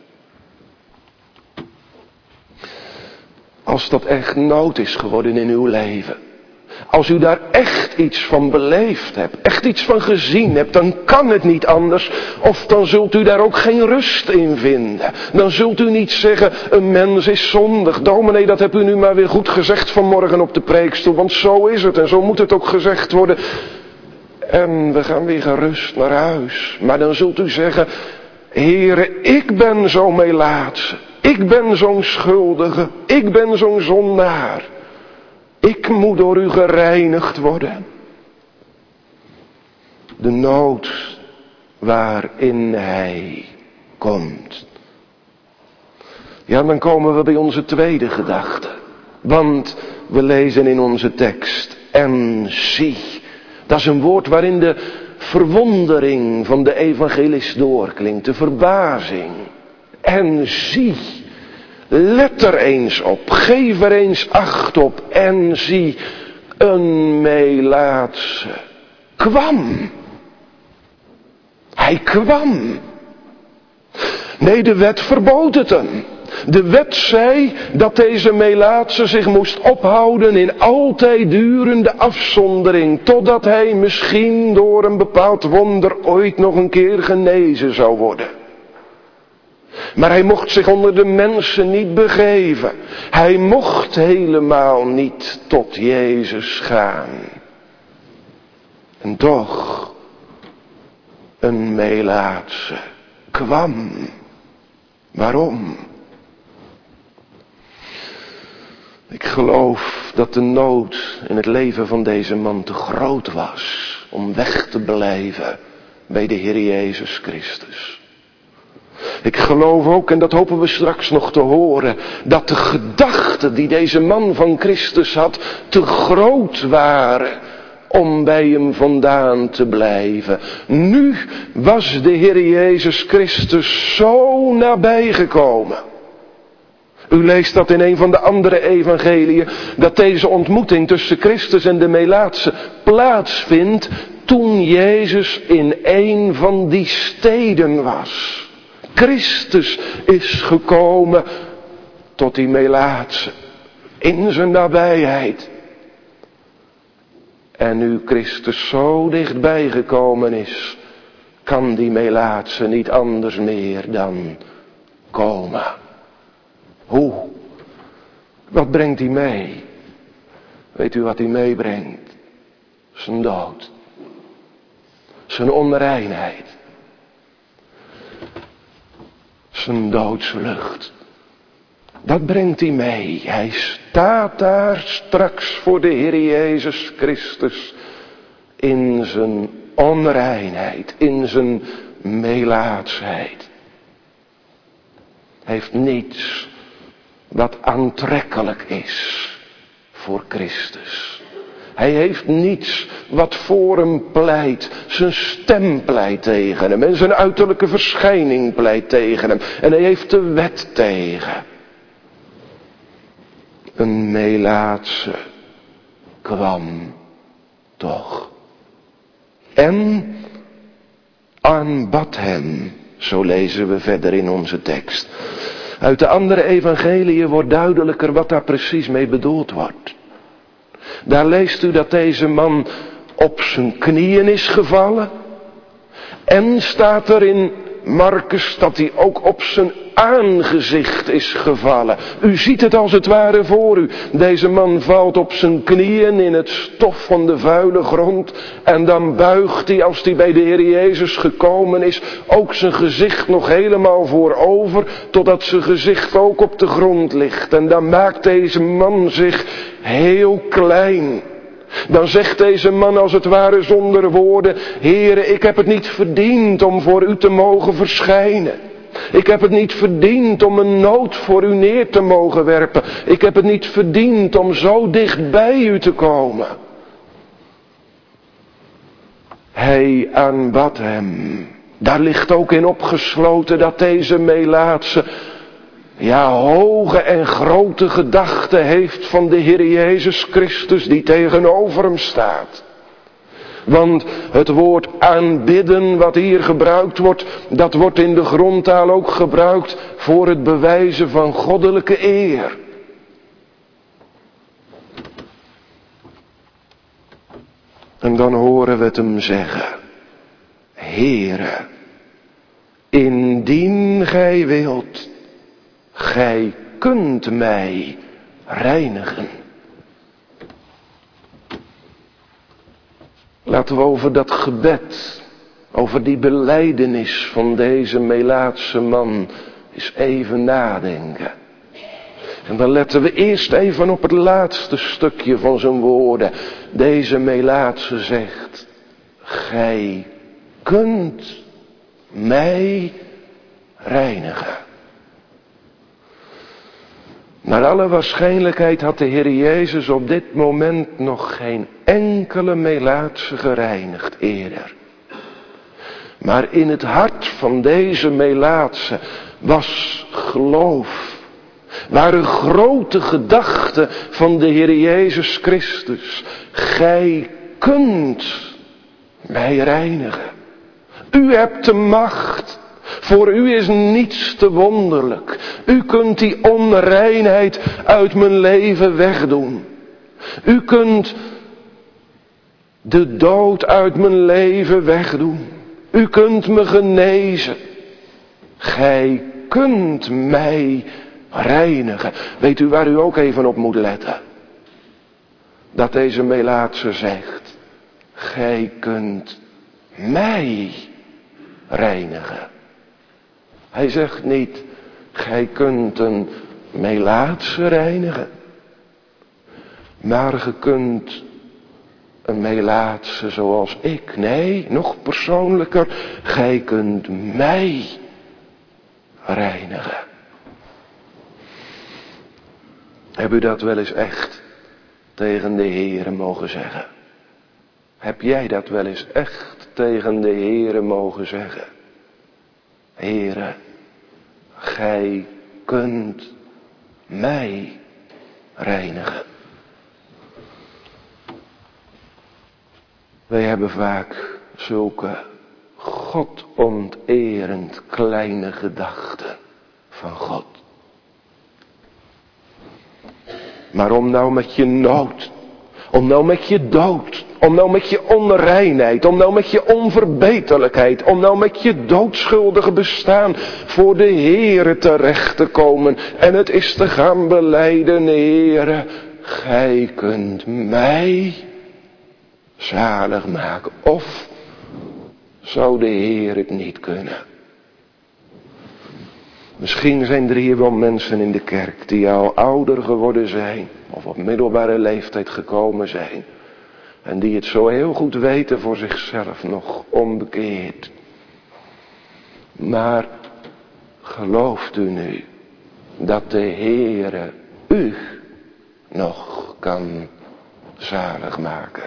Als dat echt nood is geworden in uw leven, als u daar echt iets van beleefd hebt, echt iets van gezien hebt, dan kan het niet anders. Of dan zult u daar ook geen rust in vinden. Dan zult u niet zeggen, een mens is zondig. Dominee, dat hebt u nu maar weer goed gezegd vanmorgen op de preekstoel. Want zo is het en zo moet het ook gezegd worden. En we gaan weer gerust naar huis. Maar dan zult u zeggen, Heere, ik ben zo'n melaatse. Ik ben zo'n schuldige. Ik ben zo'n zondaar. Ik moet door u gereinigd worden. De nood waarin hij komt. Ja, dan komen we bij onze tweede gedachte. Want we lezen in onze tekst, en zie. Dat is een woord waarin de verwondering van de evangelist doorklinkt. De verbazing. En zie. Let er eens op, geef er eens acht op en zie, een Melaatse kwam. Hij kwam. Nee, de wet verbood het hem. De wet zei dat deze Melaatse zich moest ophouden in altijd durende afzondering, totdat hij misschien door een bepaald wonder ooit nog een keer genezen zou worden. Maar hij mocht zich onder de mensen niet begeven. Hij mocht helemaal niet tot Jezus gaan. En toch, een Melaatse kwam. Waarom? Ik geloof dat de nood in het leven van deze man te groot was om weg te blijven bij de Heer Jezus Christus. Ik geloof ook, en dat hopen we straks nog te horen, dat de gedachten die deze man van Christus had te groot waren om bij hem vandaan te blijven. Nu was de Heer Jezus Christus zo nabij gekomen. U leest dat in een van de andere evangeliën, dat deze ontmoeting tussen Christus en de Melaatse plaatsvindt toen Jezus in een van die steden was. Christus is gekomen tot die Melaatse in zijn nabijheid. En nu Christus zo dichtbij gekomen is, kan die Melaatse niet anders meer dan komen. Hoe? Wat brengt hij mee? Weet u wat hij meebrengt? Zijn dood. Zijn onreinheid. Zijn doodsvlucht. Dat brengt hij mee. Hij staat daar straks voor de Heer Jezus Christus in zijn onreinheid, in zijn melaatsheid. Hij heeft niets wat aantrekkelijk is voor Christus. Hij heeft niets wat voor hem pleit. Zijn stem pleit tegen hem en zijn uiterlijke verschijning pleit tegen hem. En hij heeft de wet tegen. Een Melaatse kwam toch. En aanbad hem. Zo lezen we verder in onze tekst. Uit de andere evangeliën wordt duidelijker wat daar precies mee bedoeld wordt. Daar leest u dat deze man op zijn knieën is gevallen. En staat er in Markus dat hij ook op zijn aangezicht is gevallen. U ziet het als het ware voor u. Deze man valt op zijn knieën in het stof van de vuile grond. En dan buigt hij, als hij bij de Heer Jezus gekomen is, ook zijn gezicht nog helemaal voorover, totdat zijn gezicht ook op de grond ligt. En dan maakt deze man zich heel klein. Dan zegt deze man als het ware zonder woorden: Heere, ik heb het niet verdiend om voor u te mogen verschijnen. Ik heb het niet verdiend om een nood voor u neer te mogen werpen. Ik heb het niet verdiend om zo dicht bij u te komen. Hij aanbad hem. Daar ligt ook in opgesloten dat deze Melaatse, ja, hoge en grote gedachten heeft van de Heer Jezus Christus die tegenover hem staat. Want het woord aanbidden wat hier gebruikt wordt, dat wordt in de grondtaal ook gebruikt voor het bewijzen van goddelijke eer. En dan horen we het hem zeggen: Heere, indien gij wilt, gij kunt mij reinigen. Laten we over dat gebed, over die belijdenis van deze Melaatse man eens even nadenken. En dan letten we eerst even op het laatste stukje van zijn woorden. Deze Melaatse zegt: gij kunt mij reinigen. Naar alle waarschijnlijkheid had de Heer Jezus op dit moment nog geen enkele Melaatse gereinigd eerder. Maar in het hart van deze Melaatse was geloof. waren grote gedachten van de Heer Jezus Christus. Gij kunt mij reinigen. U hebt de macht. Voor u is niets te wonderlijk. U kunt die onreinheid uit mijn leven wegdoen. U kunt de dood uit mijn leven wegdoen. U kunt me genezen. Gij kunt mij reinigen. Weet u waar u ook even op moet letten? Dat deze Melaatse zegt: gij kunt mij reinigen. Hij zegt niet: gij kunt een Melaatse reinigen. Maar ge kunt een Melaatse zoals ik. Nee, nog persoonlijker. Gij kunt mij reinigen. Heb u dat wel eens echt tegen de Heere mogen zeggen? Heb jij dat wel eens echt tegen de Heere mogen zeggen? Heere, gij kunt mij reinigen. Wij hebben vaak zulke godonterend kleine gedachten van God. Maar om nou met je nood, om nou met je dood, om nou met je onreinheid, om nou met je onverbeterlijkheid, om nou met je doodschuldige bestaan voor de Heere terecht te komen en het is te gaan belijden: Heere, gij kunt mij zalig maken. Of zou de Heer het niet kunnen? Misschien zijn er hier wel mensen in de kerk die al ouder geworden zijn of op middelbare leeftijd gekomen zijn en die het zo heel goed weten voor zichzelf, nog onbekeerd. Maar gelooft u nu dat de Heere u nog kan zalig maken?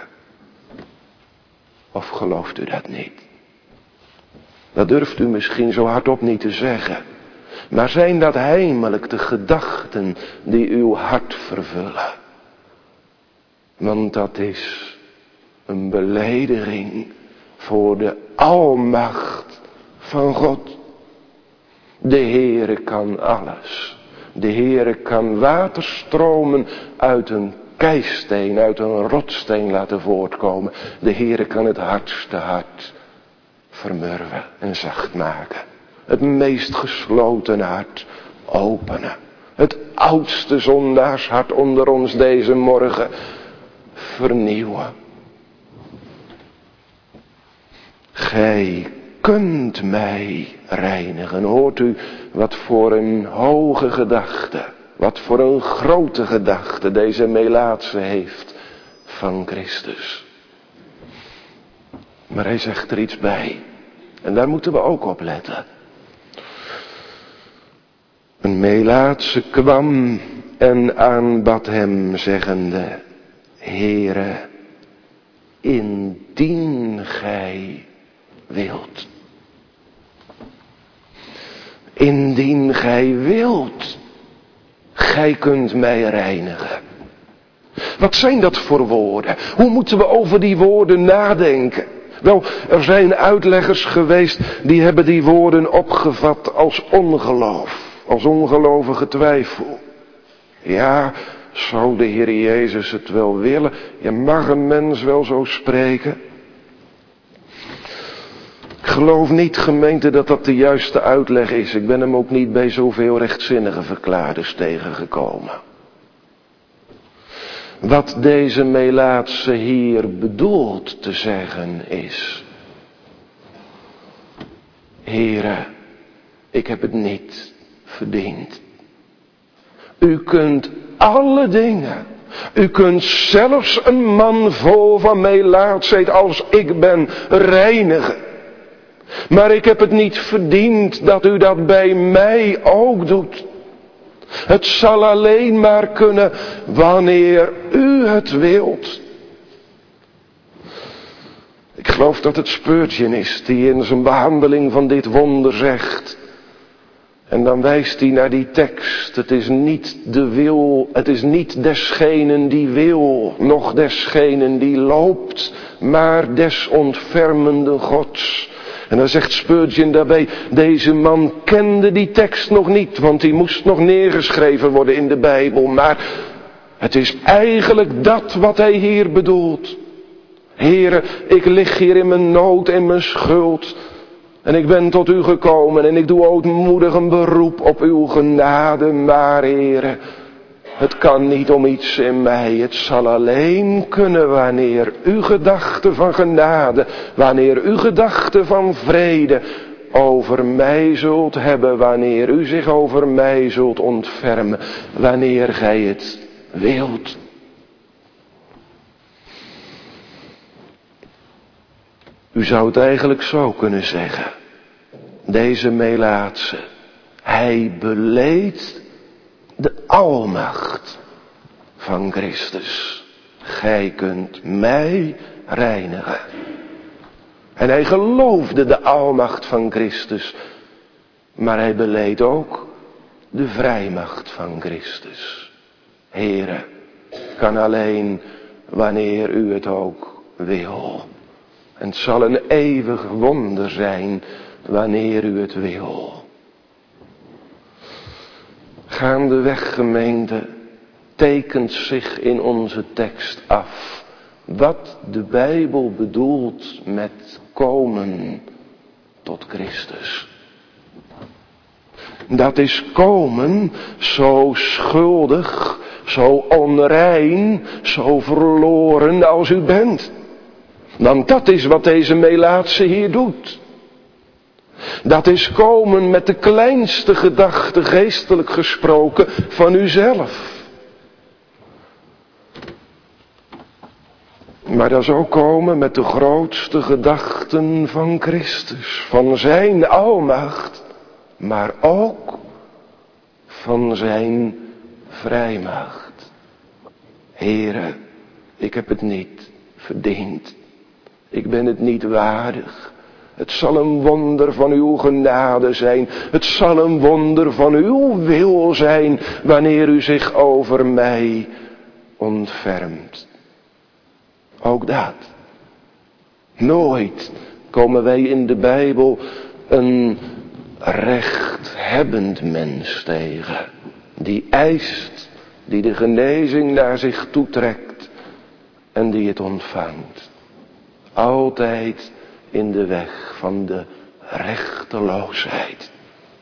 Of gelooft u dat niet? Dat durft u misschien zo hardop niet te zeggen. Maar zijn dat heimelijk de gedachten die uw hart vervullen? Want dat is een belediging voor de almacht van God. De Heere kan alles. De Heere kan waterstromen uit een keisteen, uit een rotsteen laten voortkomen. De Heere kan het hardste hart vermurwen en zacht maken. Het meest gesloten hart openen. Het oudste zondaarshart onder ons deze morgen vernieuwen. Gij kunt mij reinigen. Hoort u wat voor een hoge gedachte, wat voor een grote gedachte deze Melaatse heeft van Christus. Maar hij zegt er iets bij. En daar moeten we ook op letten. Een Melaatse kwam en aanbad hem, zeggende: Heere, indien gij wilt. Indien gij wilt. Gij kunt mij reinigen. Wat zijn dat voor woorden? Hoe moeten we over die woorden nadenken? Wel, er zijn uitleggers geweest die hebben die woorden opgevat als ongeloof. Als ongelovige twijfel. Ja, zou de Heer Jezus het wel willen? Ja, mag een mens wel zo spreken? Ik geloof niet, gemeente, dat dat de juiste uitleg is. Ik ben hem ook niet bij zoveel rechtzinnige verklaarders tegengekomen. Wat deze Melaatse hier bedoelt te zeggen is: Heere, ik heb het niet verdiend. U kunt alle dingen. U kunt zelfs een man vol van melaatsheid als ik ben reinigen. Maar ik heb het niet verdiend dat u dat bij mij ook doet. Het zal alleen maar kunnen wanneer u het wilt. Ik geloof dat het Spurgeon is die in zijn behandeling van dit wonder zegt: En dan wijst hij naar die tekst. Het is niet de wil, het is niet desgenen die wil, noch desgenen die loopt, maar des ontfermende Gods. En dan zegt Spurgeon daarbij, deze man kende die tekst nog niet, want die moest nog neergeschreven worden in de Bijbel. Maar het is eigenlijk dat wat hij hier bedoelt. Heere, ik lig hier in mijn nood en mijn schuld. En ik ben tot u gekomen en ik doe ootmoedig een beroep op uw genade. Maar Heere, het kan niet om iets in mij. Het zal alleen kunnen wanneer uw gedachte van genade, wanneer uw gedachte van vrede over mij zult hebben. Wanneer u zich over mij zult ontfermen. Wanneer gij het wilt. U zou het eigenlijk zo kunnen zeggen. Deze Melaatse, hij beleed de almacht van Christus. Gij kunt mij reinigen. En hij geloofde de almacht van Christus. Maar hij beleed ook de vrijmacht van Christus. Heere, kan alleen wanneer u het ook wil. En het zal een eeuwig wonder zijn wanneer u het wil. Gaandeweg, gemeente, tekent zich in onze tekst af wat de Bijbel bedoelt met komen tot Christus. Dat is komen zo schuldig, zo onrein, zo verloren als u bent. Want dat is wat deze Melaatse hier doet. Dat is komen met de kleinste gedachte, geestelijk gesproken, van uzelf. Maar dat is ook komen met de grootste gedachten van Christus. Van zijn almacht, maar ook van zijn vrijmacht. Heere, ik heb het niet verdiend. Ik ben het niet waardig. Het zal een wonder van uw genade zijn. Het zal een wonder van uw wil zijn. Wanneer u zich over mij ontfermt. Ook dat. Nooit komen wij in de Bijbel een rechthebbend mens tegen. Die eist. Die de genezing naar zich toetrekt. En die het ontvangt. Altijd in de weg van de rechteloosheid.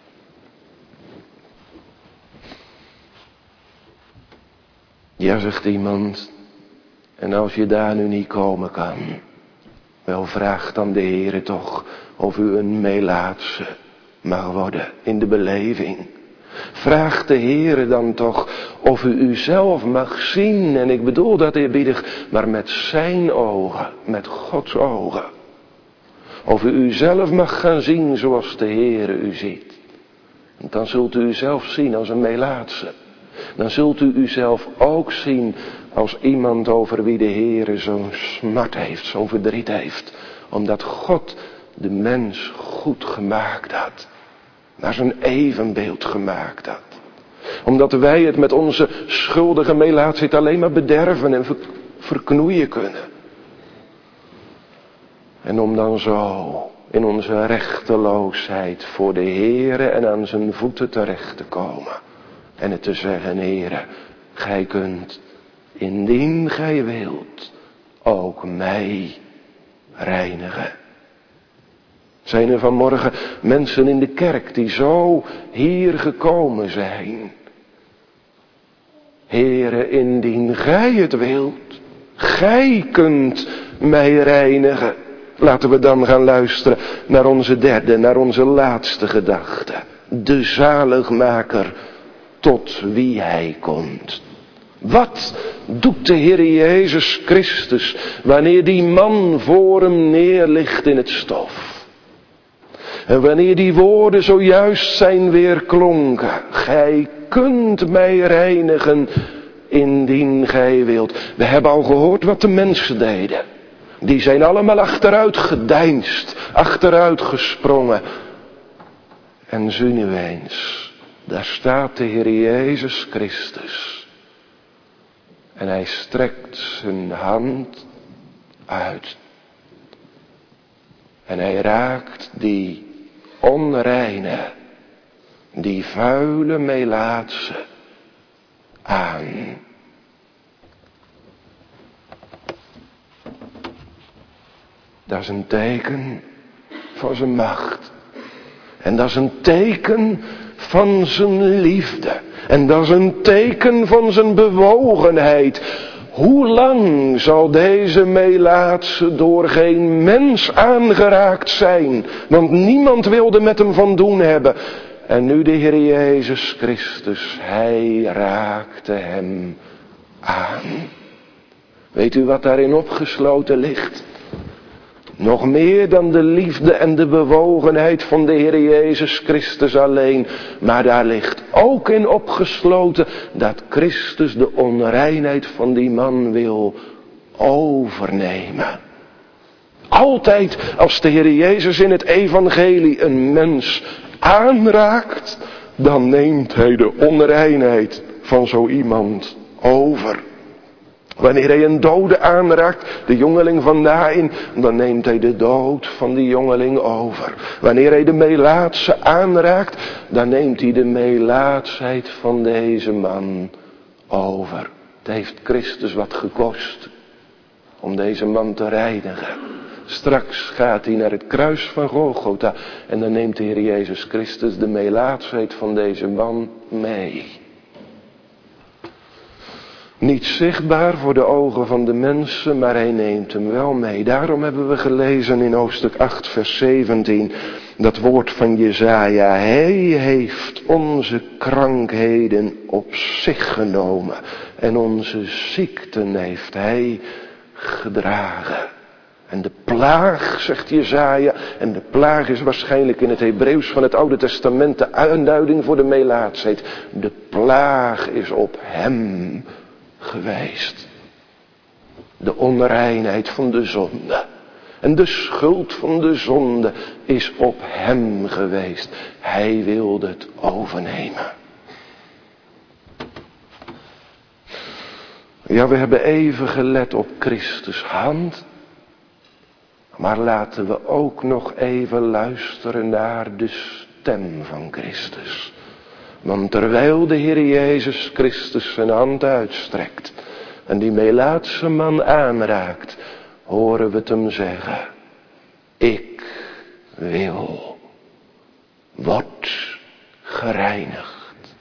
Ja, zegt iemand, en als je daar nu niet komen kan, wel vraag dan de Heere toch of u een Melaatse mag worden in de beleving. Vraag de Heere dan toch of u uzelf mag zien, en ik bedoel dat eerbiedig, maar met zijn ogen, met Gods ogen. Of u uzelf mag gaan zien zoals de Heere u ziet. Dan zult u uzelf zien als een Melaatse. Dan zult u uzelf ook zien als iemand over wie de Heere zo'n smart heeft, zo'n verdriet heeft. Omdat God de mens goed gemaakt had. Naar zijn evenbeeld gemaakt had. Omdat wij het met onze schuldige Melaatse alleen maar bederven en ver- verknoeien kunnen. En om dan zo in onze rechteloosheid voor de Heere en aan zijn voeten terecht te komen. En het te zeggen, Heere, gij kunt, indien gij wilt, ook mij reinigen. Zijn er vanmorgen mensen in de kerk die zo hier gekomen zijn? Heere, indien gij het wilt, gij kunt mij reinigen. Laten we dan gaan luisteren naar onze derde, naar onze laatste gedachte. De zaligmaker tot wie hij komt. Wat doet de Heer Jezus Christus wanneer die man voor hem neerligt in het stof? En wanneer die woorden zojuist zijn weerklonken. Gij kunt mij reinigen indien gij wilt. We hebben al gehoord wat de mensen deden. Die zijn allemaal achteruit gedeinsd, achteruit gesprongen. En zie nu eens, daar staat de Heer Jezus Christus. En hij strekt zijn hand uit. En hij raakt die onreine, die vuile melaatse aan. Dat is een teken van zijn macht. En dat is een teken van zijn liefde. En dat is een teken van zijn bewogenheid. Hoe lang zal deze melaatse door geen mens aangeraakt zijn? Want niemand wilde met hem van doen hebben. En nu de Heer Jezus Christus, hij raakte hem aan. Weet u wat daarin opgesloten ligt? Nog meer dan de liefde en de bewogenheid van de Heer Jezus Christus alleen. Maar daar ligt ook in opgesloten dat Christus de onreinheid van die man wil overnemen. Altijd als de Heer Jezus in het evangelie een mens aanraakt, dan neemt hij de onreinheid van zo iemand over. Wanneer hij een dode aanraakt, de jongeling van Naïn, dan neemt hij de dood van die jongeling over. Wanneer hij de melaatse aanraakt, dan neemt hij de melaatsheid van deze man over. Het heeft Christus wat gekost om deze man te reinigen. Straks gaat hij naar het kruis van Golgotha en dan neemt de Heer Jezus Christus de melaatsheid van deze man mee. Niet zichtbaar voor de ogen van de mensen, maar hij neemt hem wel mee. Daarom hebben we gelezen in hoofdstuk acht vers zeventien, dat woord van Jesaja. Hij heeft onze krankheden op zich genomen en onze ziekten heeft hij gedragen. En de plaag, zegt Jesaja, en de plaag is waarschijnlijk in het Hebreeuws van het Oude Testament de aanduiding voor de melaatsheid. De plaag is op hem geweest. De onreinheid van de zonde en de schuld van de zonde is op hem geweest. Hij wilde het overnemen. Ja, we hebben even gelet op Christus' hand. Maar laten we ook nog even luisteren naar de stem van Christus. Want terwijl de Heer Jezus Christus zijn hand uitstrekt en die melaatse man aanraakt, horen we het hem zeggen. Ik wil, word gereinigd.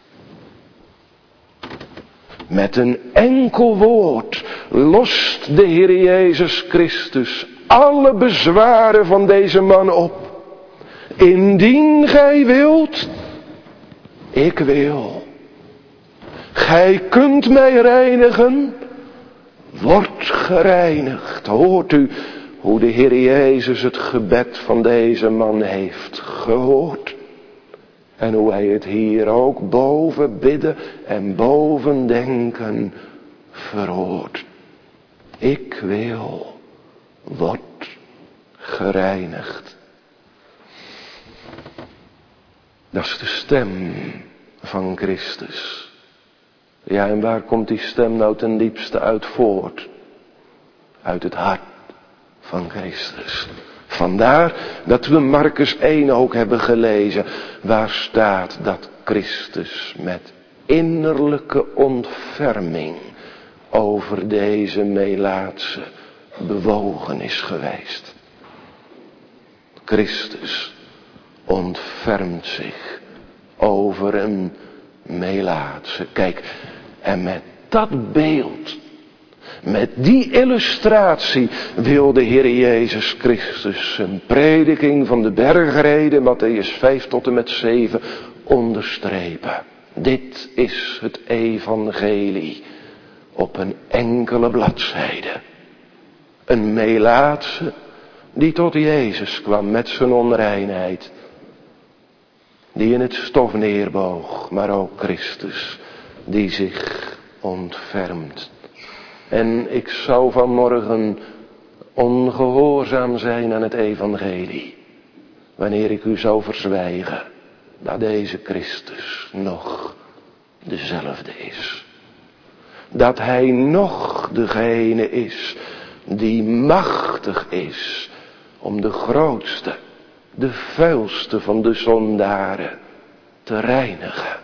Met een enkel woord lost de Heer Jezus Christus alle bezwaren van deze man op. Indien gij wilt, ik wil. Gij kunt mij reinigen, word gereinigd. Hoort u hoe de Heer Jezus het gebed van deze man heeft gehoord? En hoe hij het hier ook boven bidden en boven denken verhoort. Ik wil, word gereinigd. Dat is de stem van Christus. Ja, en waar komt die stem nou ten diepste uit voort? Uit het hart van Christus. Vandaar dat we Marcus één ook hebben gelezen, waar staat dat Christus met innerlijke ontferming over deze melaatse bewogen is geweest. Christus ontfermt zich over een melaatse. Kijk, en met dat beeld, met die illustratie wil de Heer Jezus Christus zijn prediking van de bergrede, Mattheüs vijf tot en met zeven, onderstrepen. Dit is het evangelie op een enkele bladzijde. Een melaatse die tot Jezus kwam met zijn onreinheid. Die in het stof neerboog, maar ook Christus die zich ontfermt. En ik zou vanmorgen ongehoorzaam zijn aan het evangelie, wanneer ik u zou verzwijgen dat deze Christus nog dezelfde is. Dat hij nog degene is die machtig is om de grootste, de vuilste van de zondaren te reinigen.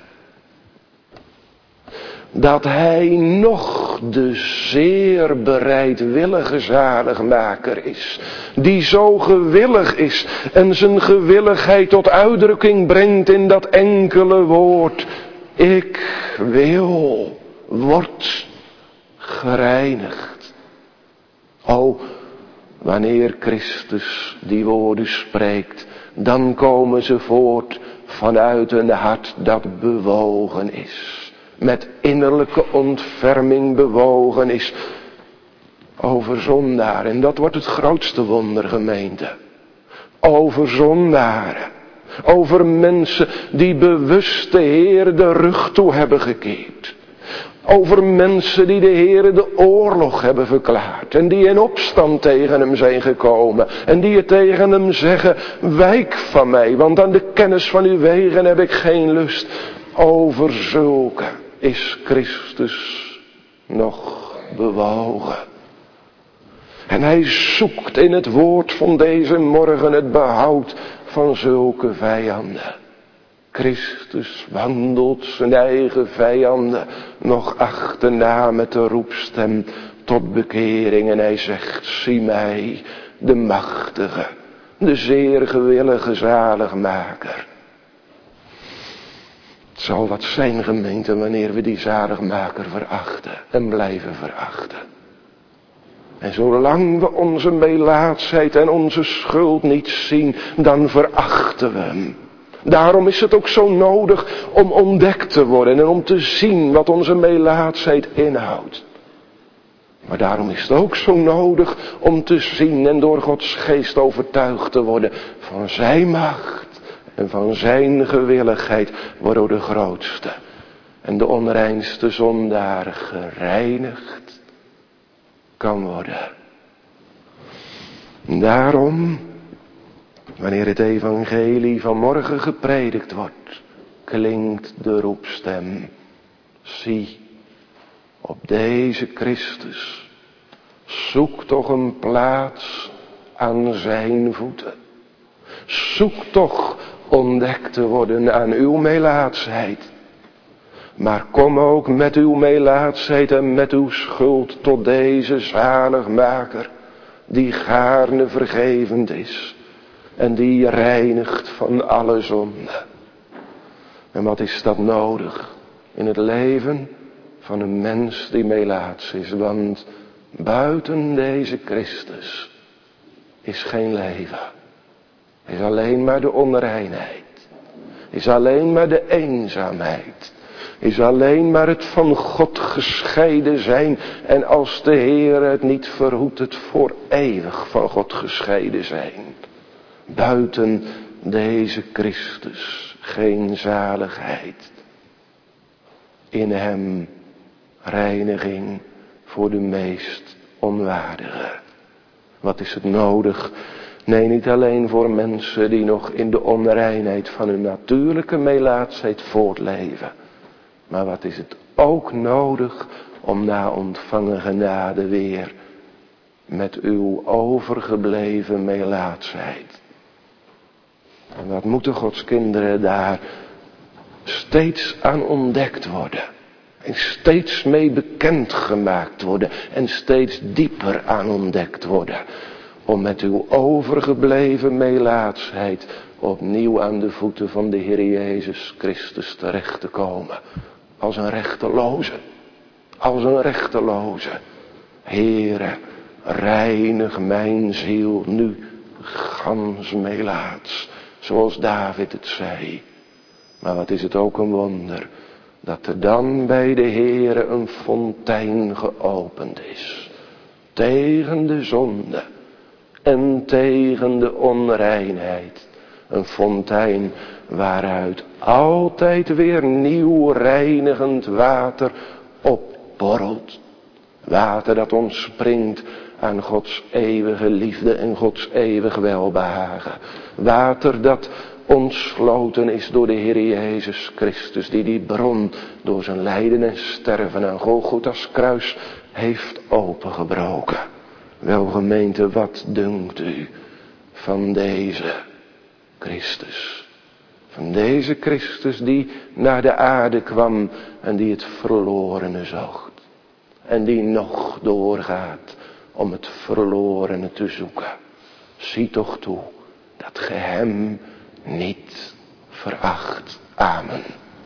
Dat hij nog de zeer bereidwillige zaligmaker is. Die zo gewillig is en zijn gewilligheid tot uitdrukking brengt in dat enkele woord. Ik wil, word gereinigd. O, wanneer Christus die woorden spreekt, dan komen ze voort vanuit een hart dat bewogen is. Met innerlijke ontferming bewogen is over zondaren. En dat wordt het grootste wonder, gemeente. Over zondaren. Over mensen die bewust de Heer de rug toe hebben gekeerd. Over mensen die de Heer de oorlog hebben verklaard. En die in opstand tegen hem zijn gekomen. En die het tegen hem zeggen, wijk van mij, want aan de kennis van uw wegen heb ik geen lust. Over zulke is Christus nog bewogen. En hij zoekt in het woord van deze morgen het behoud van zulke vijanden. Christus wandelt zijn eigen vijanden nog achterna met de roepstem tot bekering. En hij zegt, zie mij, de machtige, de zeer gewillige zaligmaker. Het zal wat zijn, gemeente, wanneer we die zaligmaker verachten en blijven verachten. En zolang we onze melaatsheid en onze schuld niet zien, dan verachten we hem. Daarom is het ook zo nodig om ontdekt te worden en om te zien wat onze melaatsheid inhoudt. Maar daarom is het ook zo nodig om te zien en door Gods geest overtuigd te worden van zijn macht en van zijn gewilligheid, waardoor de grootste en de onreinste zondaar gereinigd kan worden. Daarom, wanneer het evangelie van morgen gepredikt wordt, klinkt de roepstem, zie, op deze Christus, zoek toch een plaats aan zijn voeten. Zoek toch ontdekt te worden aan uw melaatsheid. Maar kom ook met uw melaatsheid en met uw schuld tot deze zaligmaker, die gaarne vergevend is en die reinigt van alle zonde. En wat is dat nodig in het leven van een mens die melaats is? Want buiten deze Christus is geen leven. Is alleen maar de onreinheid. Is alleen maar de eenzaamheid. Is alleen maar het van God gescheiden zijn. En als de Heer het niet verhoedt, het voor eeuwig van God gescheiden zijn. Buiten deze Christus geen zaligheid. In hem reiniging voor de meest onwaardige. Wat is het nodig? Nee, niet alleen voor mensen die nog in de onreinheid van hun natuurlijke melaatsheid voortleven. Maar wat is het ook nodig om na ontvangen genade weer met uw overgebleven melaatsheid. En wat moeten Gods kinderen daar steeds aan ontdekt worden. En steeds mee bekendgemaakt worden. En steeds dieper aan ontdekt worden. Om met uw overgebleven melaatsheid opnieuw aan de voeten van de Heer Jezus Christus terecht te komen. Als een rechteloze. Als een rechteloze. Heere, reinig mijn ziel nu gans melaats. Zoals David het zei. Maar wat is het ook een wonder. Dat er dan bij de Heere een fontein geopend is. Tegen de zonde. En tegen de onreinheid. Een fontein waaruit altijd weer nieuw reinigend water opborrelt. Water dat ontspringt aan Gods eeuwige liefde en Gods eeuwig welbehagen. Water dat ontsloten is door de Heer Jezus Christus, die die bron door zijn lijden en sterven aan Golgotha's kruis heeft opengebroken. Wel gemeente, wat dunkt u van deze Christus? Van deze Christus die naar de aarde kwam en die het verlorene zocht. En die nog doorgaat om het verlorene te zoeken. Zie toch toe dat ge hem niet veracht. Amen.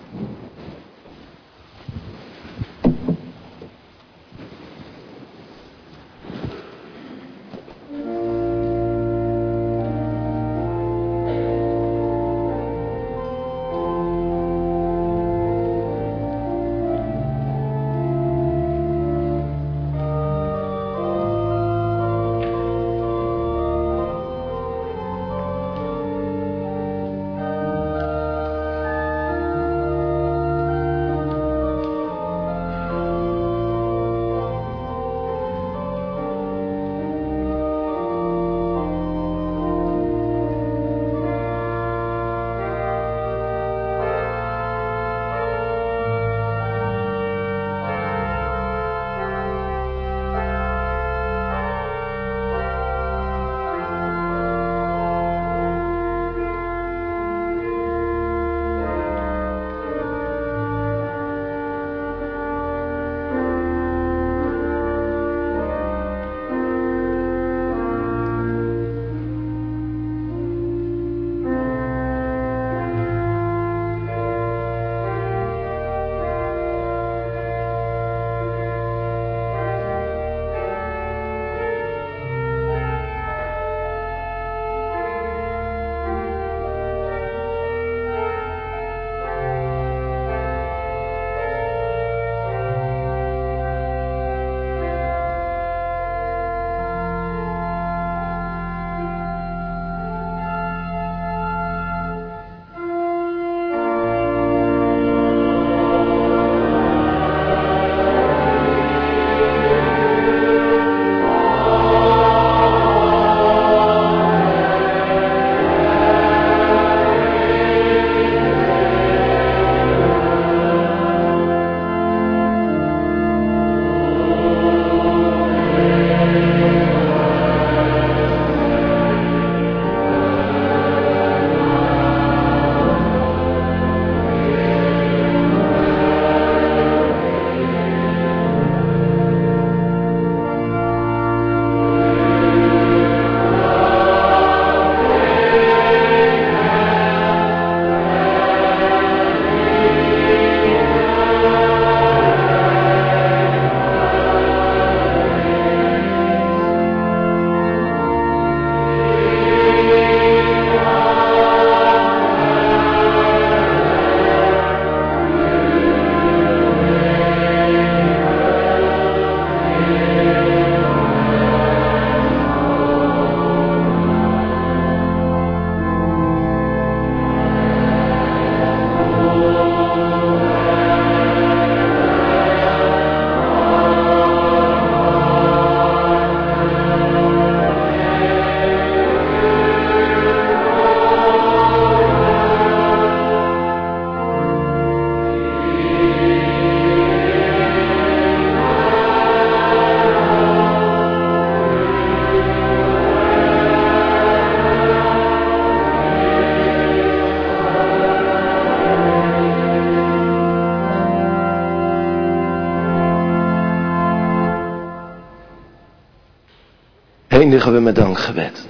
eindigen we met dankgebed.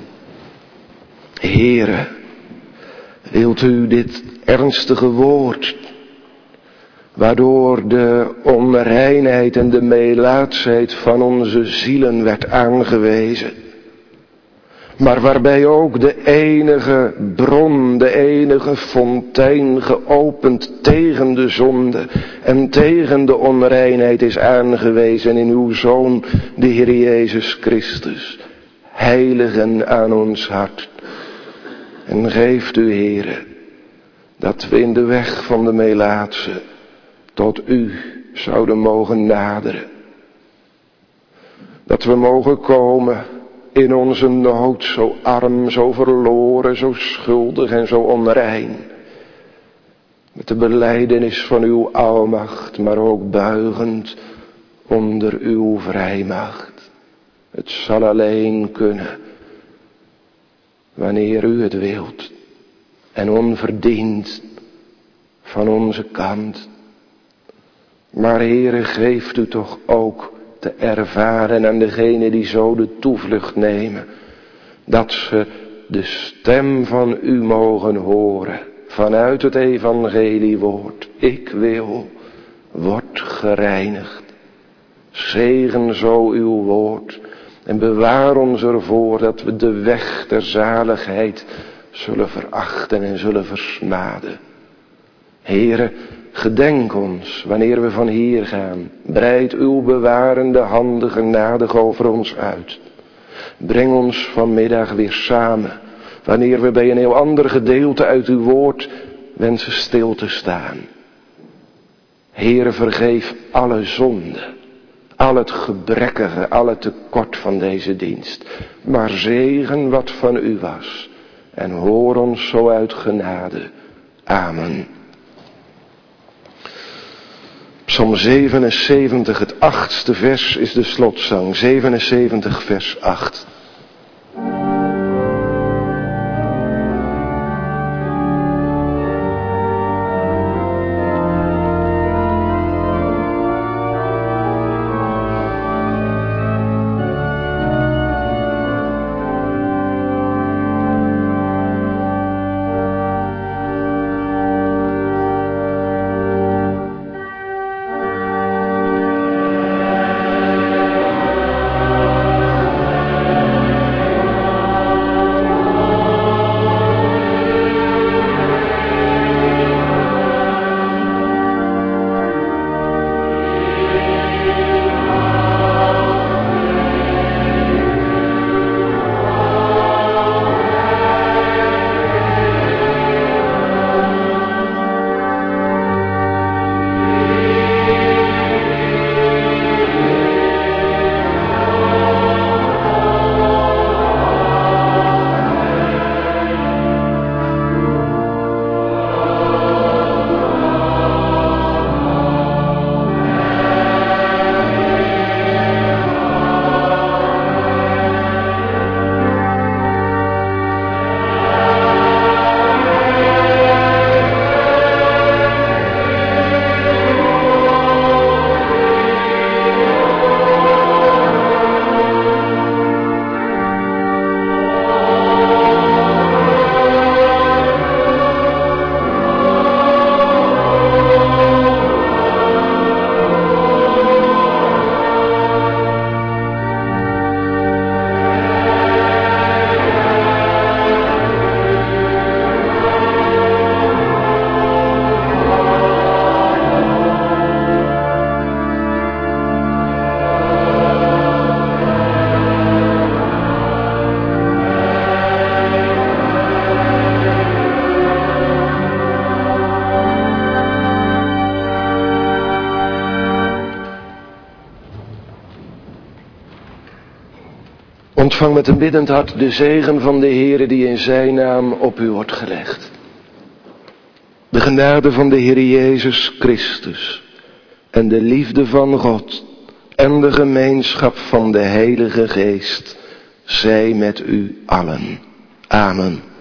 Heere, wilt u dit ernstige woord, waardoor de onreinheid en de meelaatsheid van onze zielen werd aangewezen, maar waarbij ook de enige bron, de enige fontein geopend tegen de zonde en tegen de onreinheid is aangewezen in uw Zoon, de Heer Jezus Christus. Heiligen aan ons hart. En geeft u, Heere, dat we in de weg van de meelaatse tot u zouden mogen naderen. Dat we mogen komen in onze nood, zo arm, zo verloren, zo schuldig en zo onrein. Met de belijdenis van uw almacht, maar ook buigend onder uw vrijmacht. Het zal alleen kunnen wanneer u het wilt en onverdiend van onze kant. Maar Heere, geeft u toch ook te ervaren aan degenen die zo de toevlucht nemen, dat ze de stem van u mogen horen vanuit het evangeliewoord. Ik wil, word gereinigd. Zegen zo uw woord en bewaar ons ervoor dat we de weg der zaligheid zullen verachten en zullen versmaden. Heere, gedenk ons wanneer we van hier gaan. Breid uw bewarende handen genadig over ons uit. Breng ons vanmiddag weer samen, wanneer we bij een heel ander gedeelte uit uw woord wensen stil te staan. Heere, vergeef alle zonde, al het gebrekkige, al het tekort van deze dienst. Maar zegen wat van u was en hoor ons zo uit genade. Amen. Psalm zevenenzeventig, het achtste vers is de slotzang. zevenenzeventig vers acht. Ontvang met een biddend hart de zegen van de Heere die in zijn naam op u wordt gelegd. De genade van de Heer Jezus Christus en de liefde van God en de gemeenschap van de Heilige Geest zij met u allen. Amen.